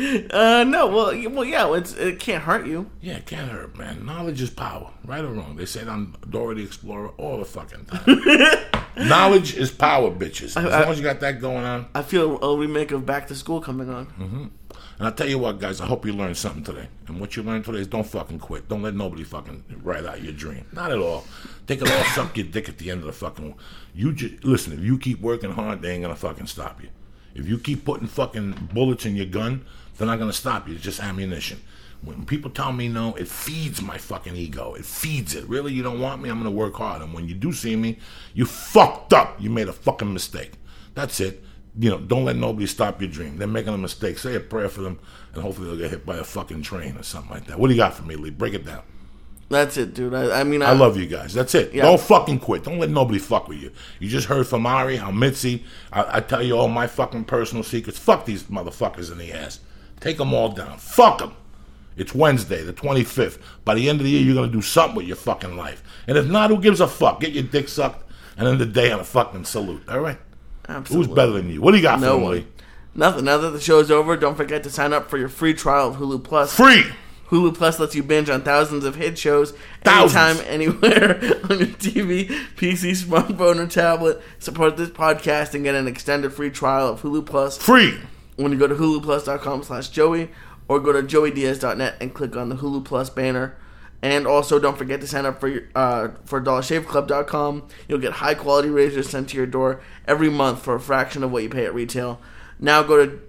No, well, yeah, it can't hurt you. Yeah, it can't hurt, man. Knowledge is power, right or wrong. They say it on Dora the Explorer all the fucking time. Knowledge is power, bitches. As long as you got that going on. I feel a remake of Back to School coming on. Mm-hmm. And I'll tell you what, guys, I hope you learned something today. And what you learned today is don't fucking quit. Don't let nobody fucking write out your dream. Not at all. They can all suck your dick at the end of the fucking... Listen, if you keep working hard, they ain't gonna fucking stop you. If you keep putting fucking bullets in your gun, they're not gonna stop you. It's just ammunition. When people tell me no, it feeds my fucking ego. It feeds it. Really, you don't want me? I'm gonna work hard. And when you do see me, you fucked up. You made a fucking mistake. That's it. You know, don't let nobody stop your dream. They're making a mistake. Say a prayer for them, and hopefully they'll get hit by a fucking train or something like that. What do you got for me, Lee? Break it down. That's it, dude. I love you guys. That's it. Yeah. Don't fucking quit. Don't let nobody fuck with you. You just heard from Ari, how Mitzi, I tell you all my fucking personal secrets. Fuck these motherfuckers in the ass. Take them all down. Fuck them. It's Wednesday, the 25th. By the end of the year, you're going to do something with your fucking life. And if not, who gives a fuck? Get your dick sucked and end the day on a fucking salute. All right? Absolutely. Who's better than you? What do you got for me, Lee? Nothing. Now that the show's over, don't forget to sign up for your free trial of Hulu Plus. Free! Hulu Plus lets you binge on thousands of hit shows Thousands. anytime, anywhere on your TV, PC, smartphone, or tablet. Support this podcast and get an extended free trial of Hulu Plus. Free! When you go to huluplus.com/Joey or go to joeydiaz.net and click on the Hulu Plus banner. And also, don't forget to sign up for DollarShaveClub.com. You'll get high-quality razors sent to your door every month for a fraction of what you pay at retail. Now go to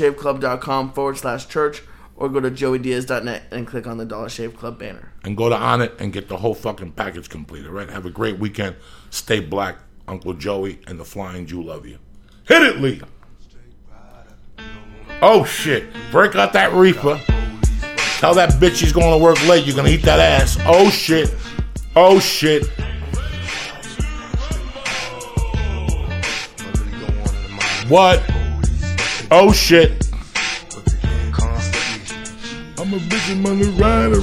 DollarShaveClub.com/church or go to joeydiaz.net and click on the Dollar Shave Club banner. And go to On It and get the whole fucking package complete, all right? Have a great weekend. Stay black. Uncle Joey and the Flying Jew love you. Hit it, Lee. Oh, shit. Break out that reefer. Tell that bitch she's going to work late. You're going to eat that ass. Oh, shit. Oh, shit. What? Oh, shit. I'm a bitch and money rider.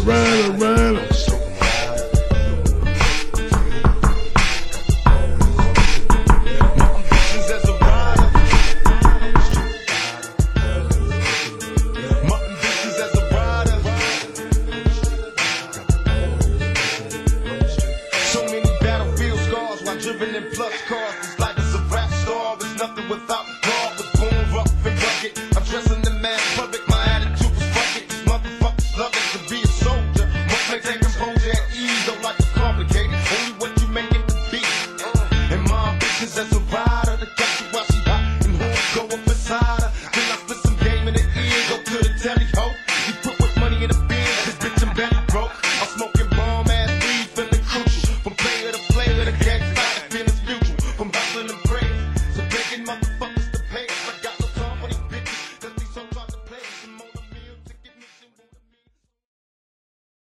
Driven in plus cars, this life is a rap star. It's nothing without